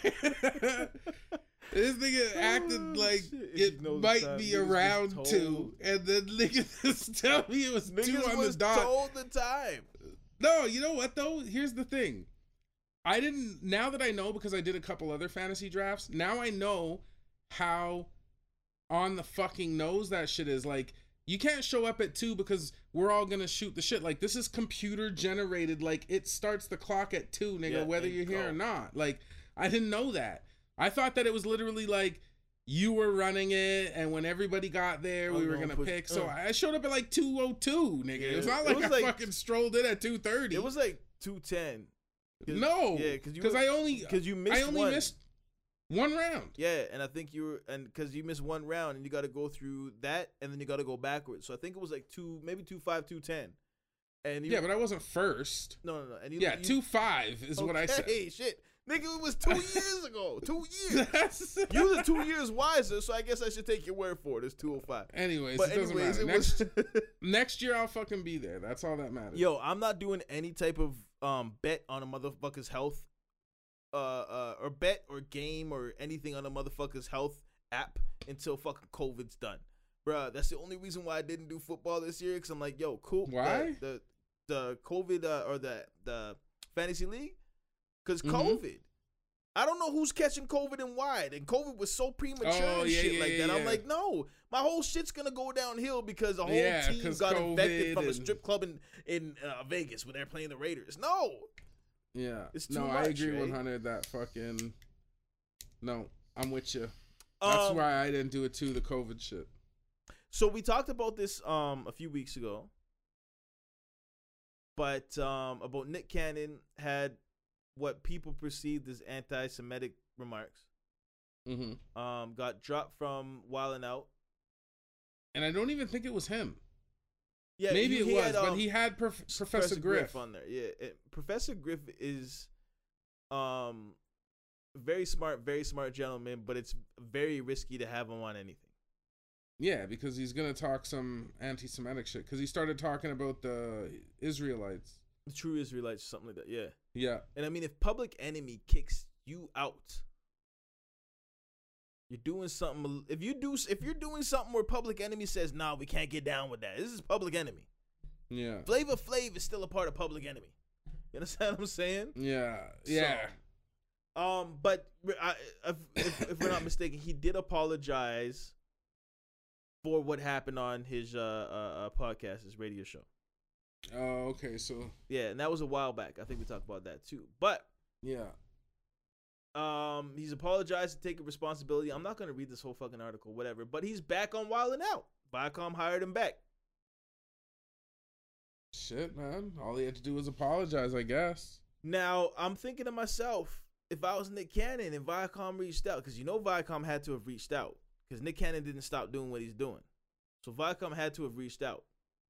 This nigga acted like it might be around 2, and then nigga just tell me it was 2 on the dot. Told the time. No, you know what though? Here's the thing. Now that I know, because I did a couple other fantasy drafts, now I know how on the fucking nose that shit is. Like, you can't show up at 2 because we're all gonna shoot the shit. Like, this is computer generated. Like, it starts the clock at 2, nigga, whether you're here or not. Like, I didn't know that. I thought that it was literally like you were running it, and when everybody got there, we were gonna pick. So I showed up at like 2:02, nigga. Yeah. It's not like I fucking strolled in at 2:30. It was like 2:10. No, because you missed one round. Yeah, and I think because you missed one round, and you got to go through that, and then you got to go backwards. So I think it was like 2:05, 2:10. And but I wasn't first. No. And 2:05 is what I said. Hey, shit. Nigga, it was 2 years ago. 2 years. You were 2 years wiser, so I guess I should take your word for it. It's 2:05. Anyways, it doesn't matter. Next year, I'll fucking be there. That's all that matters. Yo, I'm not doing any type of bet on a motherfucker's health, or bet or game or anything on a motherfucker's health app until fucking COVID's done. Bruh, that's the only reason why I didn't do football this year, because I'm like, yo, cool. Why? The COVID or the fantasy league? Because COVID. I don't know who's catching COVID and why. And COVID was so premature and shit like that. I'm like, no, my whole shit's going to go downhill because a whole team got infected from a strip club in Vegas when they're playing the Raiders. No. Yeah. It's too much, I agree 100 that fucking... No, I'm with you. That's why I didn't do it too, the COVID shit. So we talked about this a few weeks ago. But about Nick Cannon had what people perceived as anti-Semitic remarks. Got dropped from Wild 'N Out. And I don't even think it was him. Yeah, maybe it was, but he had Professor Griff on there. Yeah, Professor Griff is very smart gentleman, but it's very risky to have him on anything. Yeah, because he's gonna talk some anti-Semitic shit. Because he started talking about the Israelites. The true Israelites, something like that. Yeah. Yeah. And I mean, if Public Enemy kicks you out, you're doing something. If you're doing something where Public Enemy says, "Nah, we can't get down with that. This is Public Enemy." Yeah. Flavor Flav is still a part of Public Enemy. You understand what I'm saying? Yeah. Yeah. So, but if we're not mistaken, he did apologize for what happened on his podcast, his radio show. Oh, okay. So Yeah, and that was a while back. I think we talked about that too. But yeah. he's apologized to take responsibility. I'm not gonna read this whole fucking article, whatever. But he's back on Wild 'N Out. Viacom hired him back. Shit, man. All he had to do was apologize, I guess. Now I'm thinking to myself, if I was Nick Cannon and Viacom reached out, because you know Viacom had to have reached out, because Nick Cannon didn't stop doing what he's doing, so Viacom had to have reached out.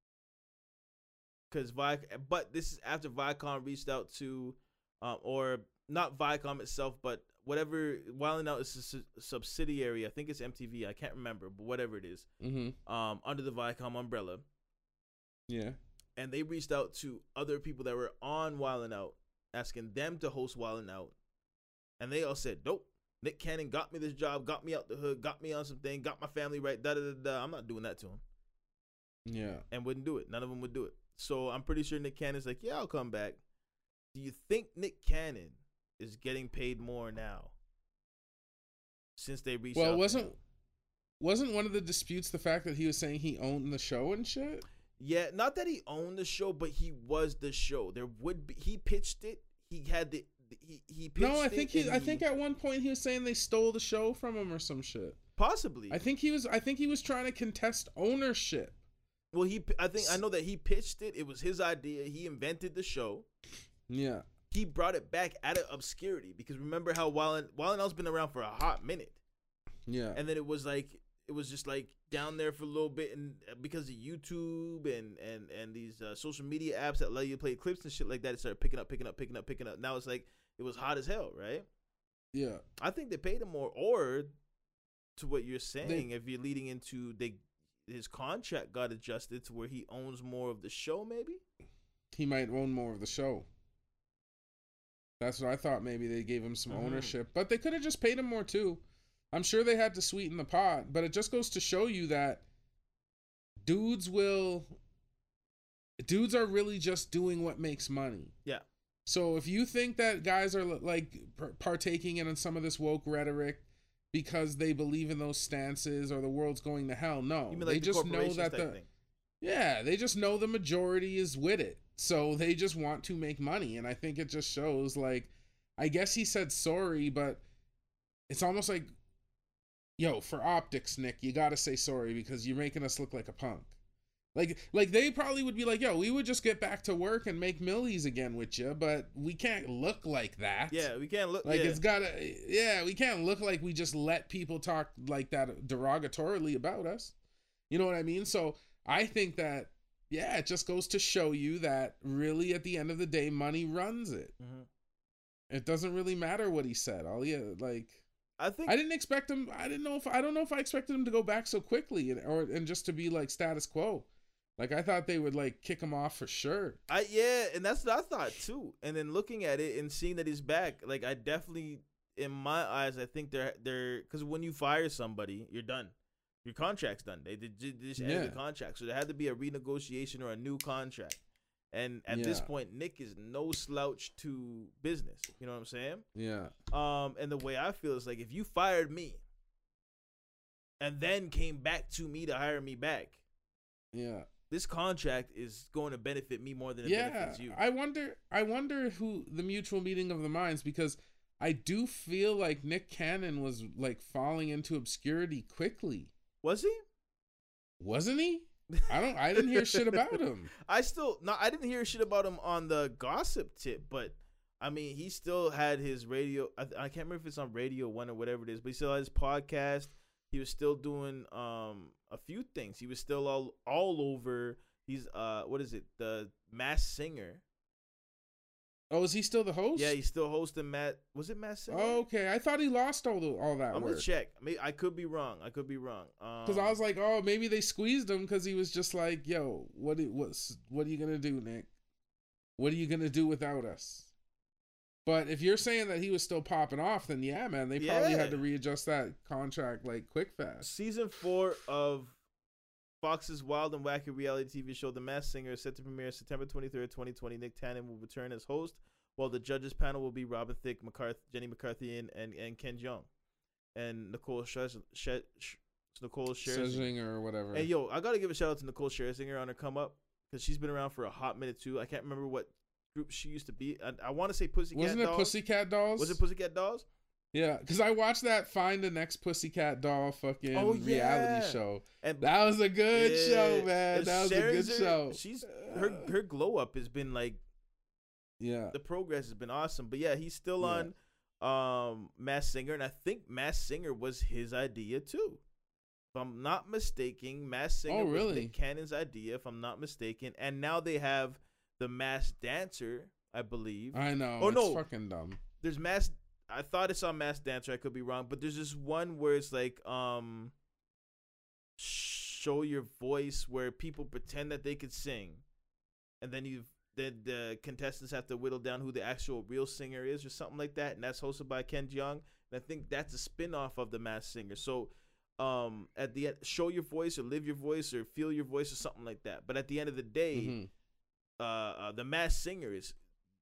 But this is after Viacom reached out to, or not Viacom itself, but whatever. Wild 'N Out is a subsidiary. I think it's MTV. I can't remember, but whatever it is, under the Viacom umbrella. Yeah. And they reached out to other people that were on Wild 'N Out, asking them to host Wild 'N Out, and they all said, "Nope. Nick Cannon got me this job, got me out the hood, got me on something, got my family right. Da da da da. I'm not doing that to him." Yeah. And wouldn't do it. None of them would do it. So I'm pretty sure Nick Cannon's like, "Yeah, I'll come back." Do you think Nick Cannon is getting paid more now since they reached out? Well, wasn't one of the disputes the fact that he was saying he owned the show and shit? Yeah, not that he owned the show, but he was the show. There would be, he pitched it. He had the he pitched No, I think it. I think at one point he was saying they stole the show from him or some shit. Possibly. I think he was trying to contest ownership. Well, I know that he pitched it. It was his idea. He invented the show. Yeah. He brought it back out of obscurity, because remember how Wild 'N Out's been around for a hot minute. Yeah. And then it was just like down there for a little bit, and because of YouTube and these social media apps that let you play clips and shit like that, it started picking up. Now it's like it was hot as hell, right? Yeah. I think they paid him more, or to what you're saying, if you're leading into his contract got adjusted to where he owns more of the show, maybe? He might own more of the show. That's what I thought. Maybe they gave him some ownership, but they could have just paid him more too. I'm sure they had to sweeten the pot, but it just goes to show you that dudes are really just doing what makes money. Yeah. So if you think that guys are like partaking in some of this woke rhetoric because they believe in those stances or the world's going to hell, no. You mean like they the just know that thing? they just know the majority is with it. So they just want to make money. And I think it just shows, like, I guess he said sorry, but it's almost like, yo, for optics, Nick, you got to say sorry because you're making us look like a punk. Like they probably would be like, yo, we would just get back to work and make millies again with you, but we can't look like that. Yeah, we can't look like yeah. It's gotta. Yeah, we can't look like we just let people talk like that derogatorily about us. You know what I mean? So I think that, yeah, it just goes to show you that really at the end of the day, money runs it. Mm-hmm. It doesn't really matter what he said. I didn't expect him. I don't know if I expected him to go back so quickly and just to be like status quo. Like, I thought they would like kick him off for sure. And that's what I thought too. And then looking at it and seeing that he's back, like, I definitely, in my eyes, I think they're because when you fire somebody, you're done. Your contract's done. They just ended the contract, so there had to be a renegotiation or a new contract. And at this point, Nick is no slouch to business. You know what I'm saying? Yeah. And the way I feel is like, if you fired me and then came back to me to hire me back, this contract is going to benefit me more than it benefits you. I wonder who the mutual meeting of the minds, because I do feel like Nick Cannon was like falling into obscurity quickly. Was he? Wasn't he? I didn't hear shit about him. I didn't hear shit about him on the gossip tip, but I mean, he still had his radio. I can't remember if it's on Radio 1 or whatever it is, but he still had his podcast. He was still doing a few things. He was still all over. He's what is it? The Masked Singer. Oh, is he still the host? Yeah, he's still hosting Was it Masked Singer? Oh, okay. I thought he lost all that I'm work. gonna check. I could be wrong. Because I was like, oh, maybe they squeezed him because he was just like, yo, what are you gonna do, Nick? What are you gonna do without us? But if you're saying that he was still popping off, then yeah, man, they probably had to readjust that contract like quick fast. Season 4 of Fox's wild and wacky reality TV show The Masked Singer is set to premiere September 23rd, 2020. Nick Cannon will return as host, while the judges panel will be Robin Thicke, Jenny McCarthy, and Ken Jeong, and Nicole Scherzinger or whatever. And yo, I gotta give a shout out to Nicole Scherzinger on her come up, because she's been around for a hot minute too. I can't remember what group she used to be. I want to say Pussycat Wasn't Dolls. it Pussycat Dolls? Was it Pussycat Dolls? Yeah, because I watched that Find the Next Pussycat Doll fucking reality yeah. show. And That was a good show, man. and That was Sharon a good show. She's her glow up has been like, Yeah. the progress has been awesome. But yeah, he's still on Masked Singer, and I think Masked Singer was his idea too. If I'm not mistaken, Masked Singer was Nick Cannon's idea, if I'm not mistaken. And now they have the Masked Dancer, I believe. I know. Oh, it's no. fucking dumb. There's Masked. I thought it's on Masked Dancer. I could be wrong, but there's this one where it's like show your voice, where people pretend that they could sing, and then the contestants have to whittle down who the actual real singer is, or something like that. And that's hosted by Ken Jeong. And I think that's a spin-off of the Masked Singer. So at the end, show your voice or live your voice or feel your voice or something like that. But at the end of the day, the Masked Singer is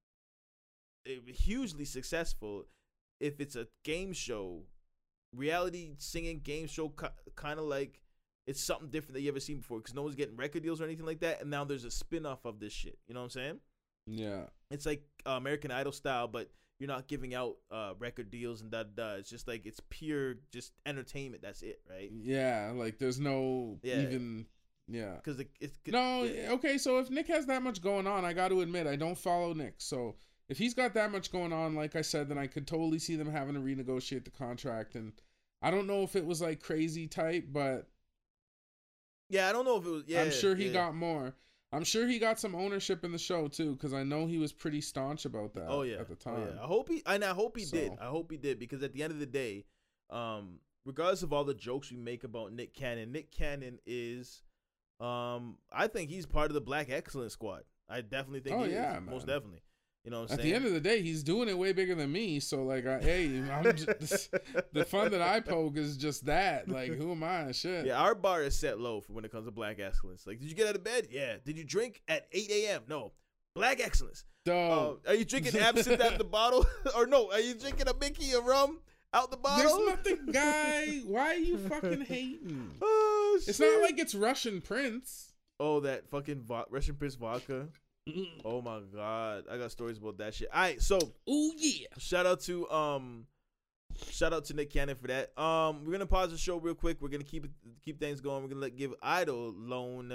hugely successful. If it's a game show, reality singing game show, kind of like it's something different that you ever seen before, because no one's getting record deals or anything like that. And now there's a spin-off of this shit. You know what I'm saying? Yeah. It's like American Idol style, but you're not giving out record deals and it's just like, it's pure just entertainment. That's it, right? Yeah, like there's no even because okay, so if Nick has that much going on, I got to admit I don't follow Nick, so if he's got that much going on, like I said, then I could totally see them having to renegotiate the contract. And I don't know if it was like crazy type, but yeah, I don't know if it was. Yeah, I'm sure he got more. I'm sure he got some ownership in the show too, because I know he was pretty staunch about that. At the time. I hope he did. I hope he did, because at the end of the day, regardless of all the jokes we make about Nick Cannon is, I think he's part of the Black Excellence Squad. I definitely think he is. Man. Most definitely. You know what I'm saying? At the end of the day, he's doing it way bigger than me. So, like, the fun that I poke is just that. Like, who am I? Shit. Yeah, our bar is set low for when it comes to Black Excellence. Like, did you get out of bed? Yeah. Did you drink at 8 a.m.? No. Black Excellence. Are you drinking absinthe out the bottle? Or no, are you drinking a Mickey of rum out the bottle? There's nothing, guy. Why are you fucking hating? Oh, shit. It's not like it's Russian Prince. Oh, that fucking Russian Prince vodka. Oh my god, I got stories about that shit. All right, so shout out to Nick Cannon for that. We're gonna pause the show real quick. We're gonna keep things going. We're gonna give Idol loan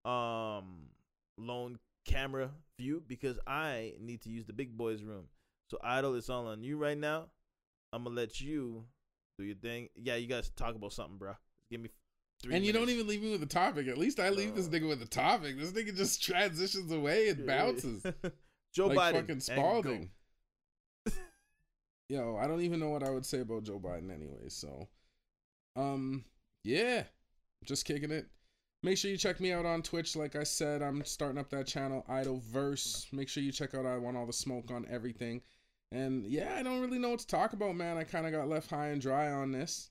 camera view, because I need to use the big boys room. So Idol, it's all on you right now. I'm gonna let you do your thing. Yeah, you guys talk about something, bro. Give me 3 minutes. You don't even leave me with a topic. At least I leave this nigga with a topic. This nigga just transitions away and bounces. Joe like Biden. Fucking Spalding. Yo, I don't even know what I would say about Joe Biden anyway. So, yeah, just kicking it. Make sure you check me out on Twitch. Like I said, I'm starting up that channel, Idolverse. Make sure you check out I Want All the Smoke on everything. And yeah, I don't really know what to talk about, man. I kind of got left high and dry on this.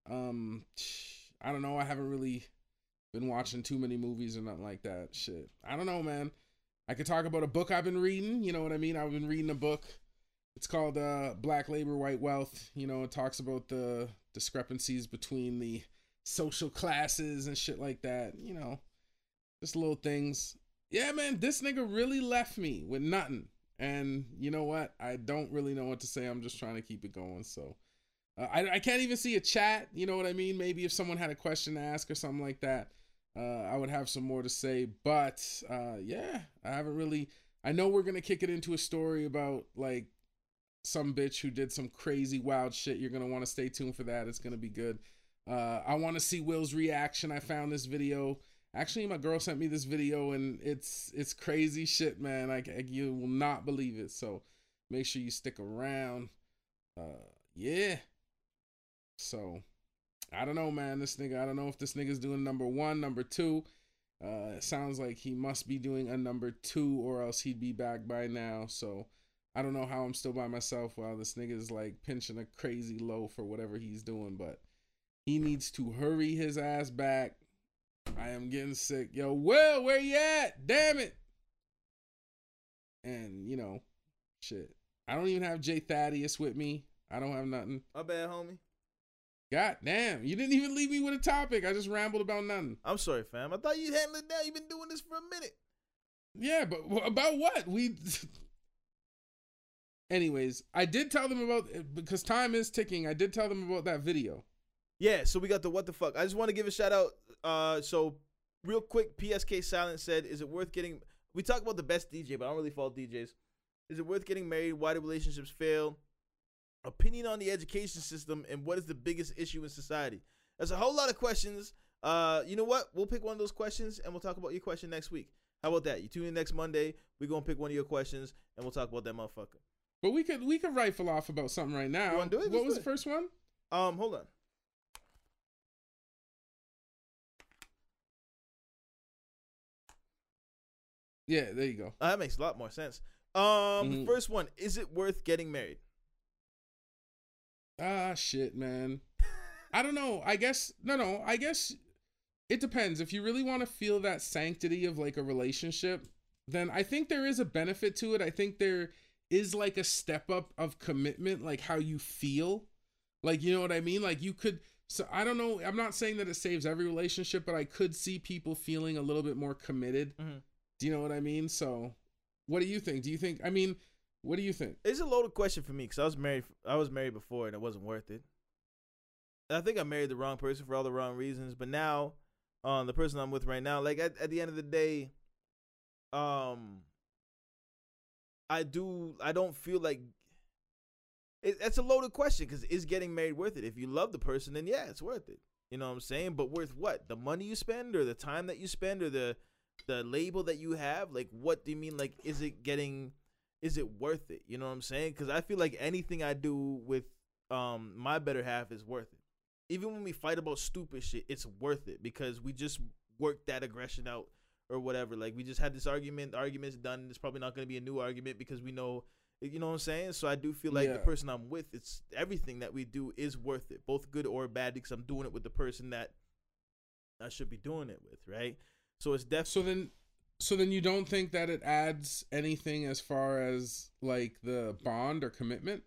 I don't know. I haven't really been watching too many movies or nothing like that. Shit. I don't know, man. I could talk about a book I've been reading. You know what I mean? I've been reading a book. It's called Black Labor, White Wealth. You know, it talks about the discrepancies between the social classes and shit like that. You know, just little things. Yeah, man, this nigga really left me with nothing. And you know what? I don't really know what to say. I'm just trying to keep it going. So I can't even see a chat. You know what I mean? Maybe if someone had a question to ask or something like that, I would have some more to say. But yeah, I haven't really. I know we're going to kick it into a story about like some bitch who did some crazy wild shit. You're going to want to stay tuned for that. It's going to be good. I want to see Will's reaction. I found this video. Actually, my girl sent me this video, and it's crazy shit, man. You will not believe it. So make sure you stick around. Yeah. So I don't know, man. This nigga, I don't know if this nigga's doing number 1, number 2. It sounds like he must be doing a number 2, or else he'd be back by now. So I don't know how I'm still by myself while this nigga is like pinching a crazy low for whatever he's doing, but he needs to hurry his ass back. I am getting sick. Yo, Will, where you at? Damn it. And, you know, shit. I don't even have Jay Thaddeus with me. I don't have nothing. My bad, homie. God damn. You didn't even leave me with a topic. I just rambled about nothing. I'm sorry, fam. I thought you handled it down. You've been doing this for a minute. Yeah, but about what? Anyways, I did tell them about, because time is ticking, I did tell them about that video. Yeah, so we got the what the fuck. I just want to give a shout out. So real quick, PSK Silence said, is it worth getting, we talk about the best DJ, but I don't really follow DJs. Is it worth getting married? Why do relationships fail? Opinion on the education system, and what is the biggest issue in society? There's a whole lot of questions. You know what? We'll pick one of those questions, and we'll talk about your question next week. How about that? You tune in next Monday. We're going to pick one of your questions, and we'll talk about that motherfucker. But we could rifle off about something right now. You wanna do it? What was the first one? Hold on. Yeah, there you go. That makes a lot more sense. The first one, is it worth getting married? Ah, shit, man. I don't know. I guess it depends. If you really want to feel that sanctity of like a relationship, then I think there is a benefit to it. I think there is like a step up of commitment, like how you feel. Like, you know what I mean? Like you could, so I don't know. I'm not saying that it saves every relationship, but I could see people feeling a little bit more committed. Mm-hmm. Do you know what I mean? So what do you think? What do you think? It's a loaded question for me because I was married before and it wasn't worth it. I think I married the wrong person for all the wrong reasons. But now, the person I'm with right now, like at the end of the day, I don't feel like that's a loaded question because is getting married worth it? If you love the person, then yeah, it's worth it. You know what I'm saying? But worth what? The money you spend, or the time that you spend, or the label that you have? Like, what do you mean? Like, is it worth it? You know what I'm saying? Because I feel like anything I do with my better half is worth it. Even when we fight about stupid shit, it's worth it because we just worked that aggression out or whatever. Like, we just had this argument. The argument's done. It's probably not going to be a new argument because we know, you know what I'm saying? So I do feel like the person I'm with, it's everything that we do is worth it, both good or bad, because I'm doing it with the person that I should be doing it with, right? So it's definitely. So then you don't think that it adds anything as far as like the bond or commitment?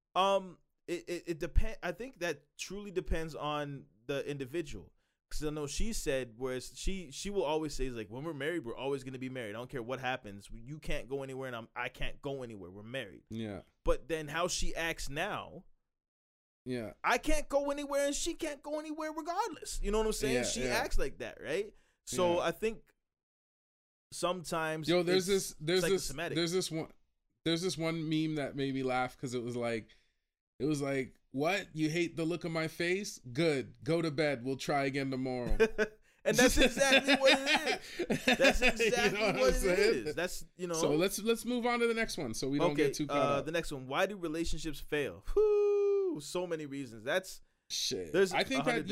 It depends. I think that truly depends on the individual. Because I know she said, whereas she will always say, like, when we're married, we're always going to be married. I don't care what happens. You can't go anywhere and I can't go anywhere. We're married. Yeah. But then how she acts now, yeah, I can't go anywhere and she can't go anywhere regardless. You know what I'm saying? Yeah, she acts like that, right? So I think sometimes there's this one meme that made me laugh because it was like, what? You hate the look of my face? Good. Go to bed. We'll try again tomorrow. And that's exactly what it is. That's exactly what it is. That's, you know. So let's move on to the next one so we don't get too caught up. The next one. Why do relationships fail? Whew, so many reasons. That's shit. There's I think that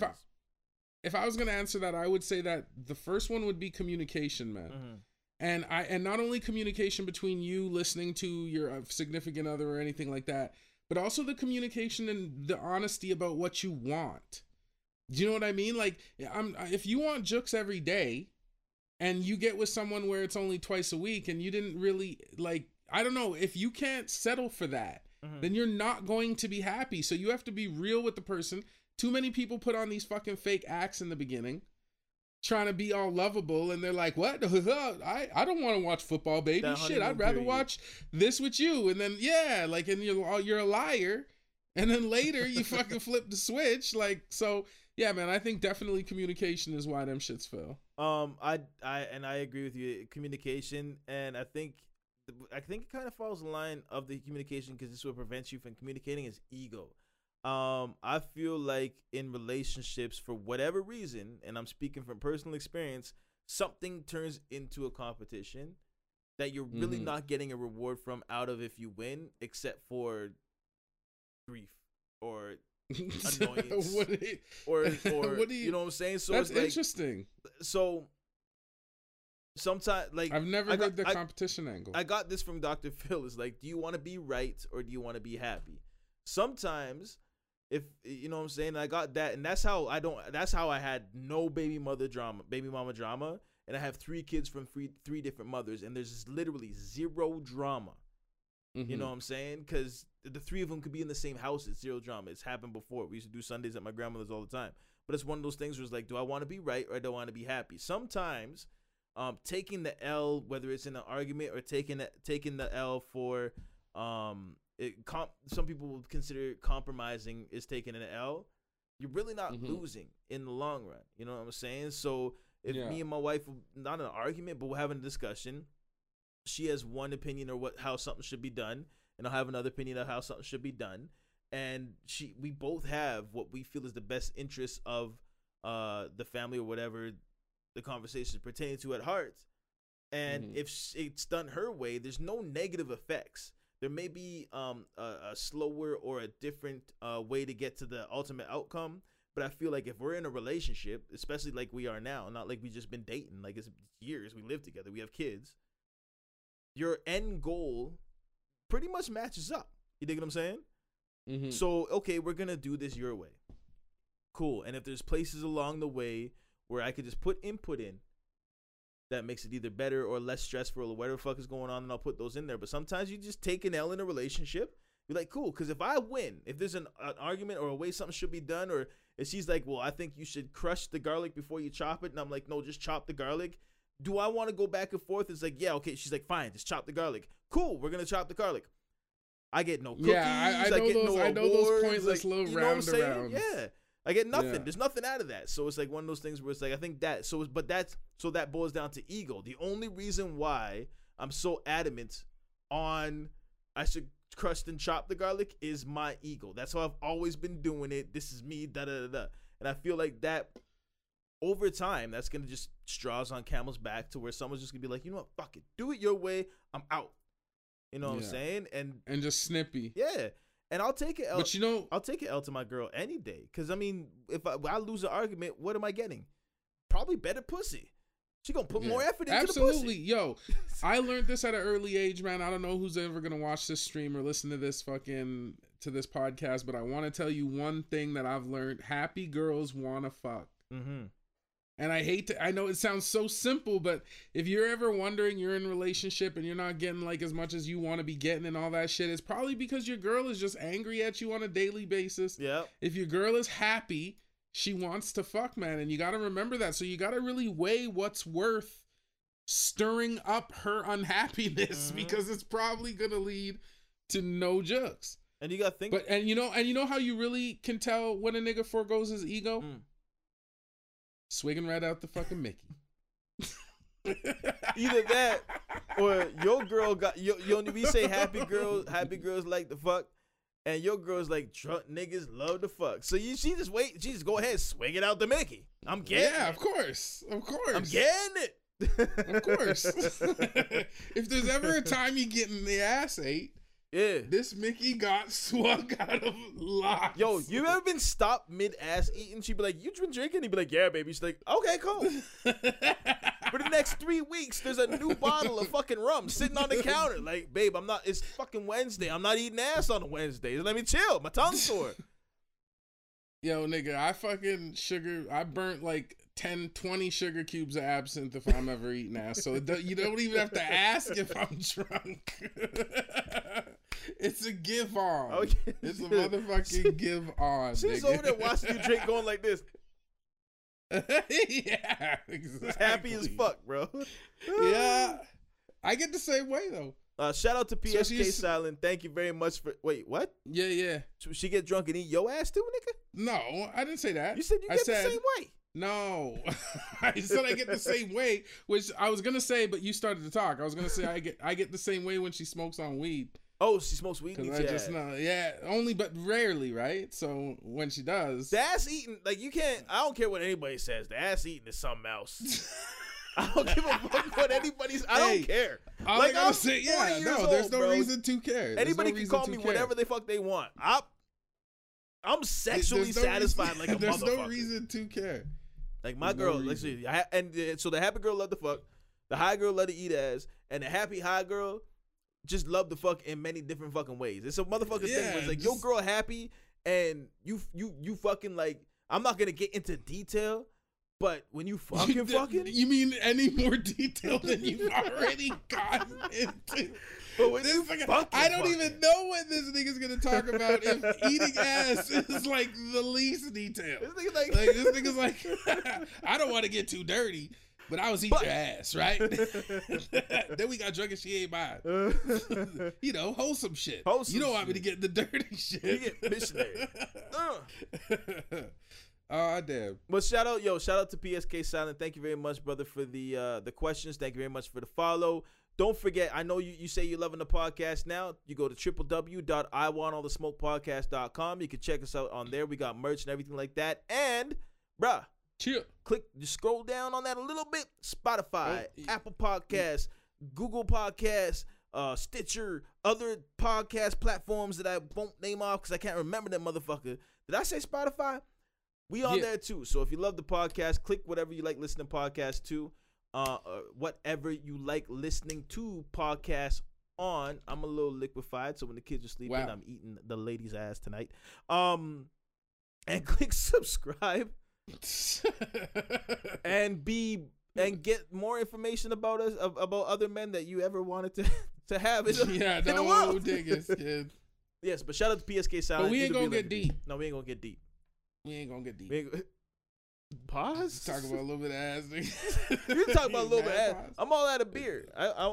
if I was gonna answer that, I would say that the first one would be communication, man. Mm-hmm. And not only communication between you listening to your significant other or anything like that, but also the communication and the honesty about what you want. Do you know what I mean? Like, if you want jokes every day and you get with someone where it's only twice a week and you didn't really, like, I don't know, if you can't settle for that, then you're not going to be happy. So you have to be real with the person. Too many people put on these fucking fake acts in the beginning, trying to be all lovable, and they're like, what? I don't want to watch football, baby. Shit, I'd rather watch this with you. And then, yeah, like, and you're a liar. And then later you fucking flip the switch. Like, so, yeah, man, I think definitely communication is why them shits fail. I agree with you. Communication, and I think it kind of falls in line of the communication because this is what prevents you from communicating is ego. I feel like in relationships, for whatever reason, and I'm speaking from personal experience, something turns into a competition that you're really not getting a reward from out of if you win, except for grief or annoyance or what do you know what I'm saying? So that's it's like, interesting. So sometimes, like, I've never heard the competition angle. I got this from Dr. Phil. It's like, do you want to be right or do you want to be happy? Sometimes, if you know what I'm saying, I got that, and that's how I had no baby mama drama, and I have 3 kids from three different mothers, and there's just literally zero drama. You know what I'm saying? Because the 3 of them could be in the same house. It's zero drama. It's happened before. We used to do Sundays at my grandmother's all the time. But it's one of those things where it's like, do I want to be right or do I want to be happy? Sometimes taking the L, whether it's in an argument or taking the L for some people would consider compromising is taking an L. You're really not losing in the long run. You know what I'm saying? So if me and my wife, not an argument, but we're having a discussion, she has one opinion or how something should be done, and I'll have another opinion of how something should be done, and we both have what we feel is the best interest of the family or whatever the conversation is pertaining to at heart. And if it's done her way, there's no negative effects. There may be a slower or a different way to get to the ultimate outcome, but I feel like if we're in a relationship, especially like we are now, not like we just been dating, like it's years, we live together, we have kids, your end goal pretty much matches up. You dig what I'm saying? So, okay, we're going to do this your way. Cool. And if there's places along the way where I could just put input in that makes it either better or less stressful or whatever the fuck is going on, and I'll put those in there. But sometimes you just take an L in a relationship. You're like, cool, because if I win, if there's an argument or a way something should be done, or if she's like, well, I think you should crush the garlic before you chop it, and I'm like, no, just chop the garlic. Do I want to go back and forth? It's like, yeah, okay. She's like, fine, just chop the garlic. Cool, we're going to chop the garlic. I get no cookies. Yeah, I know those pointless little round-arounds. Yeah. I get nothing. Yeah. There's nothing out of that. So it's like one of those things where it's like, I think that, so that boils down to ego. The only reason why I'm so adamant on I should crush and chop the garlic is my ego. That's how I've always been doing it. This is me, da-da-da-da. And I feel like that over time, that's going to just straws on camel's back to where someone's just going to be like, you know what, fuck it. Do it your way. I'm out. You know what I'm saying? And just snippy. Yeah. And I'll take it L. But I'll take it L to my girl any day. Because, I mean, if I lose an argument, what am I getting? Probably better pussy. She going to put more effort into the pussy. Yo, I learned this at an early age, man. I don't know who's ever going to watch this stream or listen to this podcast, but I want to tell you one thing that I've learned. Happy girls want to fuck. And I know it sounds so simple, but if you're ever wondering you're in a relationship and you're not getting like as much as you want to be getting and all that shit, it's probably because your girl is just angry at you on a daily basis. Yeah. If your girl is happy, she wants to fuck, man. And you got to remember that. So you got to really weigh what's worth stirring up her unhappiness because it's probably going to lead to no jokes. And you got to think. And you know how you really can tell when a nigga forgoes his ego? Swigging right out the fucking Mickey. Either that or your girl got we say happy girls like to fuck, and your girl's like drunk niggas love to fuck. So she just go ahead, swing it out the Mickey. I'm getting it. Of course. I'm getting it. Of course. If there's ever a time you getting the ass ate, this Mickey got swung out of lots. Yo, you ever been stopped mid-ass eating? She'd be like, you been drinking? He'd be like, yeah, baby. She's like, okay, cool. For the next 3 weeks, there's a new bottle of fucking rum sitting on the counter. Like, babe, it's fucking Wednesday. I'm not eating ass on a Wednesday. Let me chill. My tongue's sore. Yo, nigga, I burnt like 10, 20 sugar cubes of absinthe if I'm ever eating ass. So you don't even have to ask if I'm drunk. It's a give on. Okay. It's a motherfucking give on. She's over there watching you drink going like this. Yeah, exactly. Happy as fuck, bro. Yeah. I get the same way, though. Shout out to PSK Silent. Thank you very much for... Wait, what? Yeah. She get drunk and eat your ass too, nigga? No, I didn't say that. You said you get the same way. No. I said I get the same way, which I was going to say, but you started to talk. I was going to say I get the same way when she smokes on weed. Oh, she smokes weed? Because I just know. Yeah, only but rarely, right? So when she does... The ass eating, like you can't... I don't care what anybody says. The ass eating is something else. I don't give a fuck what anybody's... I don't care. All like, I gotta say, yeah, no, there's no reason to care. Anybody can call me whatever the fuck they want. I'm sexually satisfied like a there's motherfucker. There's no reason to care. Like my girl, let's see. So the happy girl love to fuck. The high girl love to eat ass. And the happy high girl just love to fuck in many different fucking ways. It's a motherfucking thing where it's like your girl happy and you fucking like, I'm not going to get into detail, but when you fucking... You mean any more detail than you've already gotten into? But when you fucking I don't even know what this nigga's going to talk about if eating ass is like the least detail. This nigga's like... I don't want to get too dirty. But I was eating your ass, right? Then we got drunk and she ate mine. You know, wholesome shit. You don't want me to get the dirty shit. You get missionary. Oh, damn. But shout out to PSK Silent. Thank you very much, brother, for the questions. Thank you very much for the follow. Don't forget, I know you say you're loving the podcast now. You go to www.iwantallthesmokepodcast.com. You can check us out on there. We got merch and everything like that. And, bruh, just scroll down on that a little bit. Spotify, Apple Podcasts, Google Podcasts, Stitcher, other podcast platforms that I won't name off because I can't remember that motherfucker. Did I say Spotify? We on there too. So if you love the podcast, click whatever you like listening to podcasts to. Whatever you like listening to podcasts on. I'm a little liquefied, so when the kids are sleeping, I'm eating the lady's ass tonight. And click subscribe and get more information about us, about other men that you ever wanted to have in the world. Kid. Yes, but shout out to PSK Silent. But we ain't gonna get deep. No, we ain't gonna get deep. Pause. Talk about a little bit of ass. You talk about a little bit of ass. I'm all out of beer.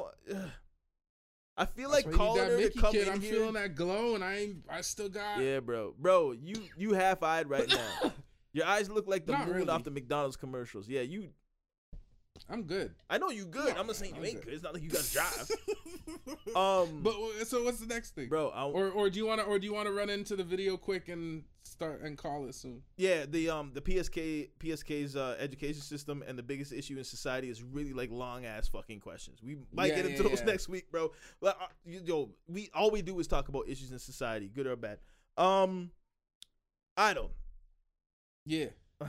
I feel like calling her to come in I'm here. feeling that glow, and I still got. Yeah, bro. You half-eyed right now. Your eyes look like the moon off the McDonald's commercials. Yeah, you. I'm good. I know you good. I'm not saying you ain't good. It's not like you got to drive. But so what's the next thing, bro? Or do you want to run into the video quick and start and call it soon? Yeah, the PSK's education system, and the biggest issue in society is really like long ass fucking questions. We might get into those next week, bro. But all we do is talk about issues in society, good or bad. Idol. Yeah.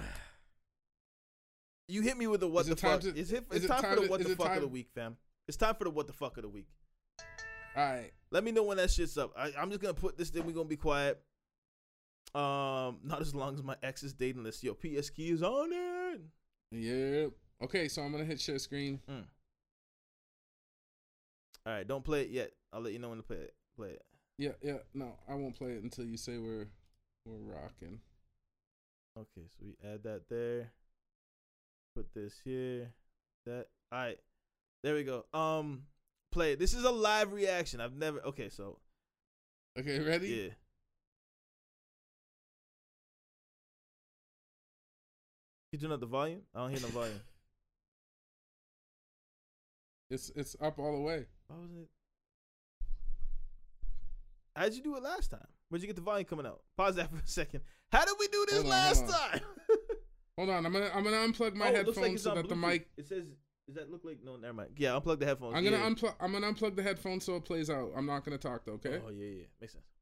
You hit me with the what the fuck. It's time for the what the fuck of the week, fam. It's time for the what the fuck of the week. All right. Let me know when that shit's up. I'm just gonna put this thing. We're gonna be quiet. Not as long as my ex's dating list. Yo, PSK is on it. Yep. Okay, so I'm gonna hit share screen. All right, don't play it yet. I'll let you know when to play it. Yeah. No, I won't play it until you say we're rocking. Okay, so we add that there. Put this here. That. All right. There we go. Play it. This is a live reaction. I've never. Okay, so. Okay, ready? Yeah. You turn up the volume? I don't hear no volume. It's up all the way. Why wasn't it? How'd you do it last time? Where'd you get the volume coming out? Pause that for a second. How did we do this last time? Hold on, I'm gonna unplug my headphones so that the mic. It says, does that look like? No, never mind. Yeah, unplug the headphones. I'm gonna unplug the headphones so it plays out. I'm not gonna talk though. Okay. Oh yeah, makes sense.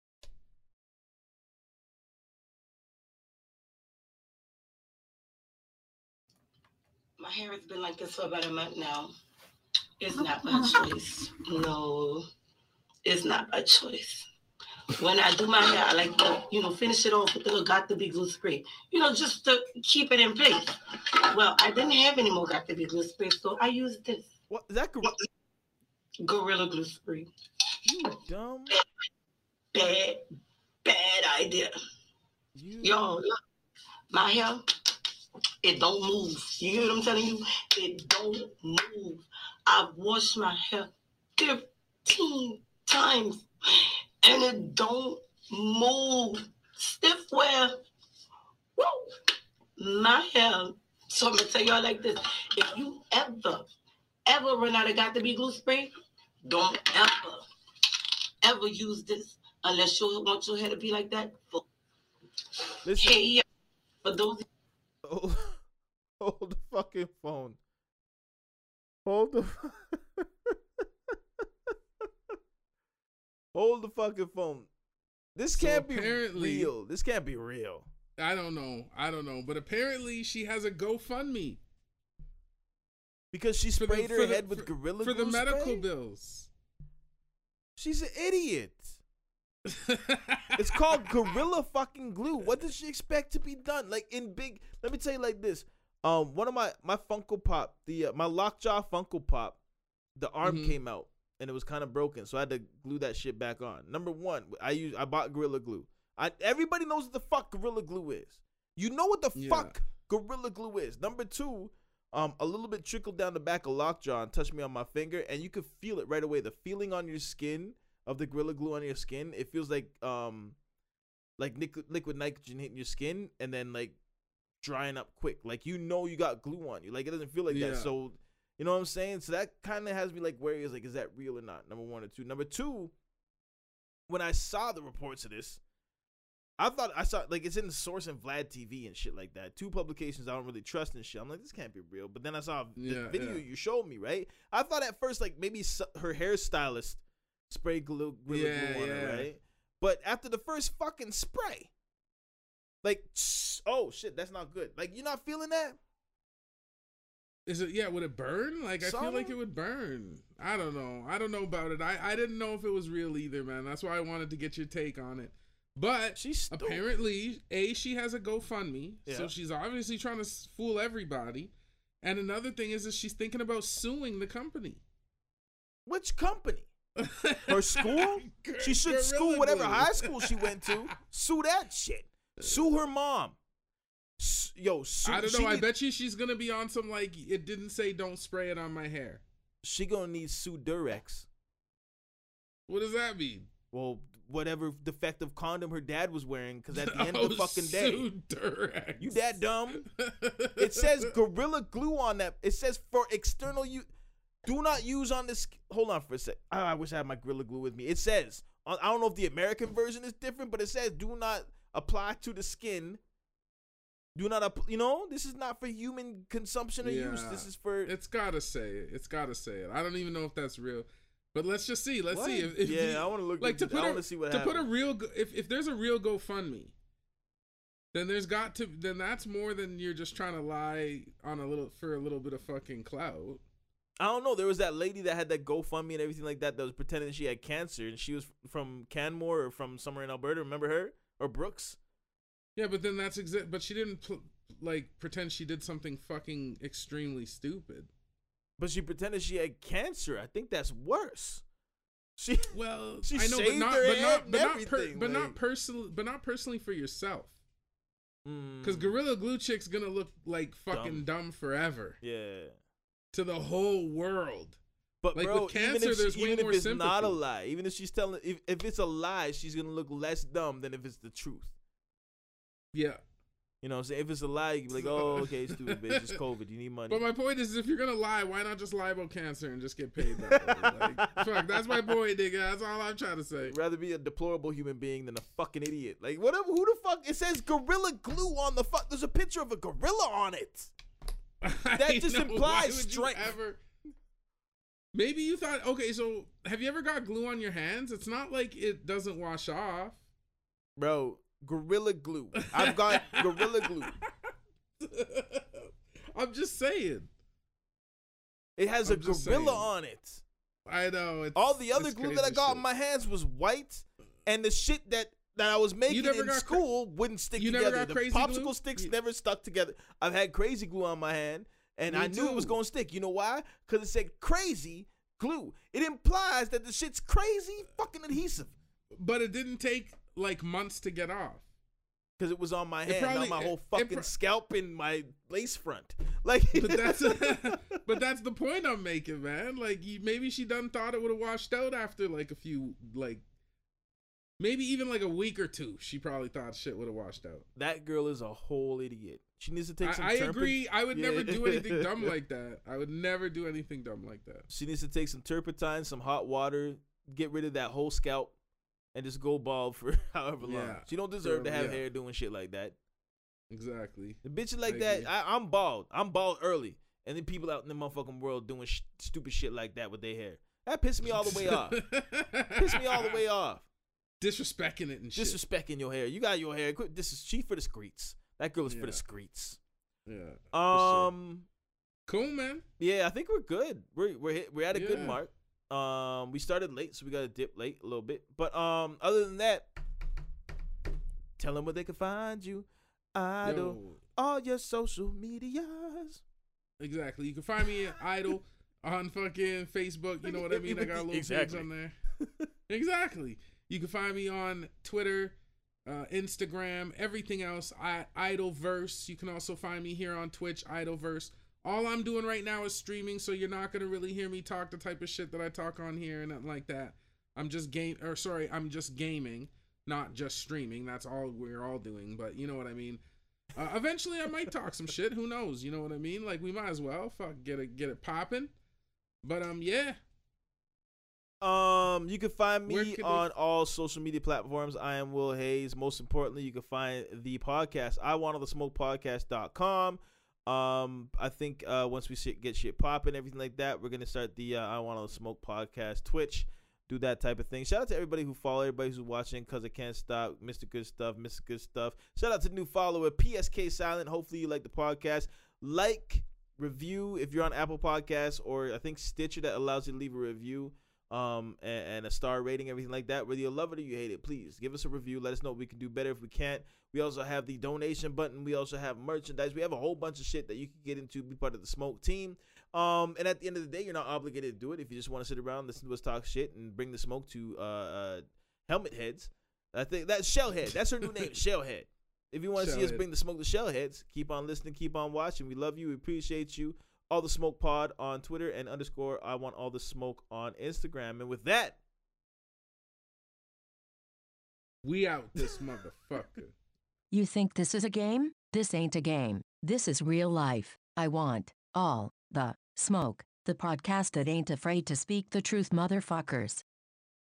My hair has been like this for about a month now. It's not my choice. No, it's not my choice. When I do my hair, I like to, finish it off with the Got to Be glue spray, just to keep it in place. Well, I didn't have any more Got to Be glue spray, so I used this. What is that? Gorilla glue spray. You dumb. Bad idea. Yo, look, my hair, it don't move. You hear what I'm telling you? It don't move. I've washed my hair 15 times. And it don't move. Stiff wear. Whoa. My hair. So I'm going to tell y'all like this. If you ever run out of Got to Be glue spray, don't ever use this unless you want your hair to be like that. Listen. Hey, for those. Hold the fucking phone. Hold the fucking phone. This can't be real. This can't be real. I don't know. But apparently she has a GoFundMe. Because she sprayed her head with Gorilla Glue for the medical spray? bills. She's an idiot. It's called Gorilla fucking Glue. What does she expect to be done? Like in big. Let me tell you like this. One of my Funko Pop, my Lockjaw Funko Pop, the arm came out and it was kind of broken, so I had to glue that shit back on. Number one, I bought Gorilla Glue. Everybody knows what the fuck Gorilla Glue is. You know what the fuck Gorilla Glue is. Number two, A little bit trickled down the back of lockjaw and touched me on my finger, and you could feel it right away. The feeling on your skin of the Gorilla Glue on your skin, it feels like liquid nitrogen hitting your skin and then like drying up quick. Like you got glue on you. Like it doesn't feel like that. So you know what I'm saying? So that kind of has me like wary, is like, is that real or not? Number one or two. Number two, when I saw the reports of this, I saw like it's in the Source and Vlad TV and shit like that. Two publications I don't really trust and shit. I'm like, this can't be real. But then I saw the video you showed me, right? I thought at first like maybe her hairstylist sprayed Gorilla Glue on her, right? But after the first fucking spray, like, oh shit, that's not good. Like, you're not feeling that? Is it? Yeah, would it burn? Like, I feel like it would burn. I don't know about it. I didn't know if it was real either, man. That's why I wanted to get your take on it. But apparently, she has a GoFundMe, so she's obviously trying to fool everybody. And another thing is that she's thinking about suing the company. Which company? Her school? She should sue whatever high school she went to. Sue that shit. Sue her mom. Sue. I don't know. I bet you she's gonna be on some like, it didn't say don't spray it on my hair. She gonna need Sue Durex. What does that mean? Well, whatever defective condom her dad was wearing, because at the end of the fucking day, Sue Durex. You that dumb? It says Gorilla Glue on that. It says for external use. Do not use on this. Hold on for a sec. I wish I had my Gorilla Glue with me. It says, I don't know if the American version is different, but it says do not apply to the skin. Do not, this is not for human consumption or use. This is for. It's gotta say it. It's gotta say it. I don't even know if that's real, but let's just see. Let's see if I want to look. Like I want to see what happens. To put a real, if there's a real GoFundMe, then then that's more than you're just trying to lie on for a little bit of fucking clout. I don't know. There was that lady that had that GoFundMe and everything like that was pretending she had cancer, and she was from Canmore or from somewhere in Alberta. Remember her? Or Brooks? Yeah, but then that's but she didn't pretend she did something fucking extremely stupid. But she pretended she had cancer. I think that's worse. I know, but not personally for yourself. Because Gorilla Glue Chick's gonna look like fucking dumb forever. Yeah. To the whole world. But like bro, with cancer, there's way more sympathy. Even if it's not a lie, even if she's telling, if it's a lie, she's gonna look less dumb than if it's the truth. Yeah. You know what I'm saying? If it's a lie, you can be like, oh, okay, stupid bitch, it's COVID, you need money. But my point is, if you're gonna lie, why not just lie about cancer and just get paid that way? Like, fuck, that's my point, nigga. That's all I'm trying to say. I'd rather be a deplorable human being than a fucking idiot. Like, whatever, who the fuck? It says Gorilla Glue on the fuck. There's a picture of a gorilla on it. That just implies strength. Maybe you thought, okay, so have you ever got glue on your hands? It's not like it doesn't wash off. Bro, Gorilla Glue. I've got Gorilla Glue. I'm just saying. It has a gorilla on it. I know. All the other glue that I got on my hands was white, and the shit that I was making in school wouldn't stick together. The popsicle glue? Sticks never stuck together. I've had crazy glue on my hand, and I knew it was going to stick. You know why? Because it said crazy glue. It implies that the shit's crazy fucking adhesive. But it didn't take like months to get off. Because it was on my hand, not my whole fucking scalp and my lace front. Like, but that's the point I'm making, man. Like, maybe she done thought it would have washed out after like a few, like, maybe even like a week or two. She probably thought shit would have washed out. That girl is a whole idiot. She needs to take some. I agree. I would never do anything dumb like that. I would never do anything dumb like that. She needs to take some turpentine, some hot water, get rid of that whole scalp, and just go bald for however long. Yeah. She don't deserve to have hair doing shit like that. Exactly. The bitches like that, I'm bald. I'm bald early. And then people out in the motherfucking world doing stupid shit like that with their hair. That pissed me all the way off. Pissed me all the way off. Disrespecting it and shit. Disrespecting your hair. You got your hair. She for the streets. That girl is for the streets. Yeah. Cool, man. Yeah, I think we're good. We're at a good mark. We started late, so we got to dip late a little bit. But other than that, tell them where they can find you. Idol, all your social medias. Exactly. You can find me at Idol on fucking Facebook. You know what I mean? I got a little page on there. Exactly. You can find me on Twitter, Instagram, everything else. Idolverse. You can also find me here on Twitch, Idolverse. All I'm doing right now is streaming, so you're not gonna really hear me talk the type of shit that I talk on here and nothing like that. I'm just gaming, not just streaming. That's all we're all doing, but you know what I mean. Eventually I might talk some shit. Who knows? You know what I mean? Like, we might as well get it popping. But yeah. You can find me on all social media platforms. I am Will Hayes. Most importantly, you can find the podcast, iwantalthesmokepodcast.com. I think once we get shit popping, everything like that, we're gonna start the I Want All the Smoke podcast Twitch, do that type of thing. Shout out to everybody who follow, everybody who's watching, Cause I Can't Stop, Mr. Good Stuff, Mr. Good Stuff. Shout out to the new follower, PSK Silent. Hopefully you like the podcast. Like, review if you're on Apple Podcasts, or I think Stitcher, that allows you to leave a review. And a star rating, everything like that. Whether you love it or you hate it, please give us a review. Let us know what we can do better if we can't. We also have the donation button. We also have merchandise. We have a whole bunch of shit that you can get into, be part of the Smoke team. And at the end of the day, you're not obligated to do it. If you just want to sit around, listen to us talk shit, and bring the smoke to Helmet Heads. I think that's Shellhead. That's her new name, Shellhead. If you want to see us bring the smoke to Shellheads, keep on listening, keep on watching. We love you. We appreciate you. All the Smoke Pod on Twitter and _ I Want All the Smoke on Instagram. And with that, we out this motherfucker. You think this is a game? This ain't a game. This is real life. I want all the smoke. The podcast that ain't afraid to speak the truth, motherfuckers.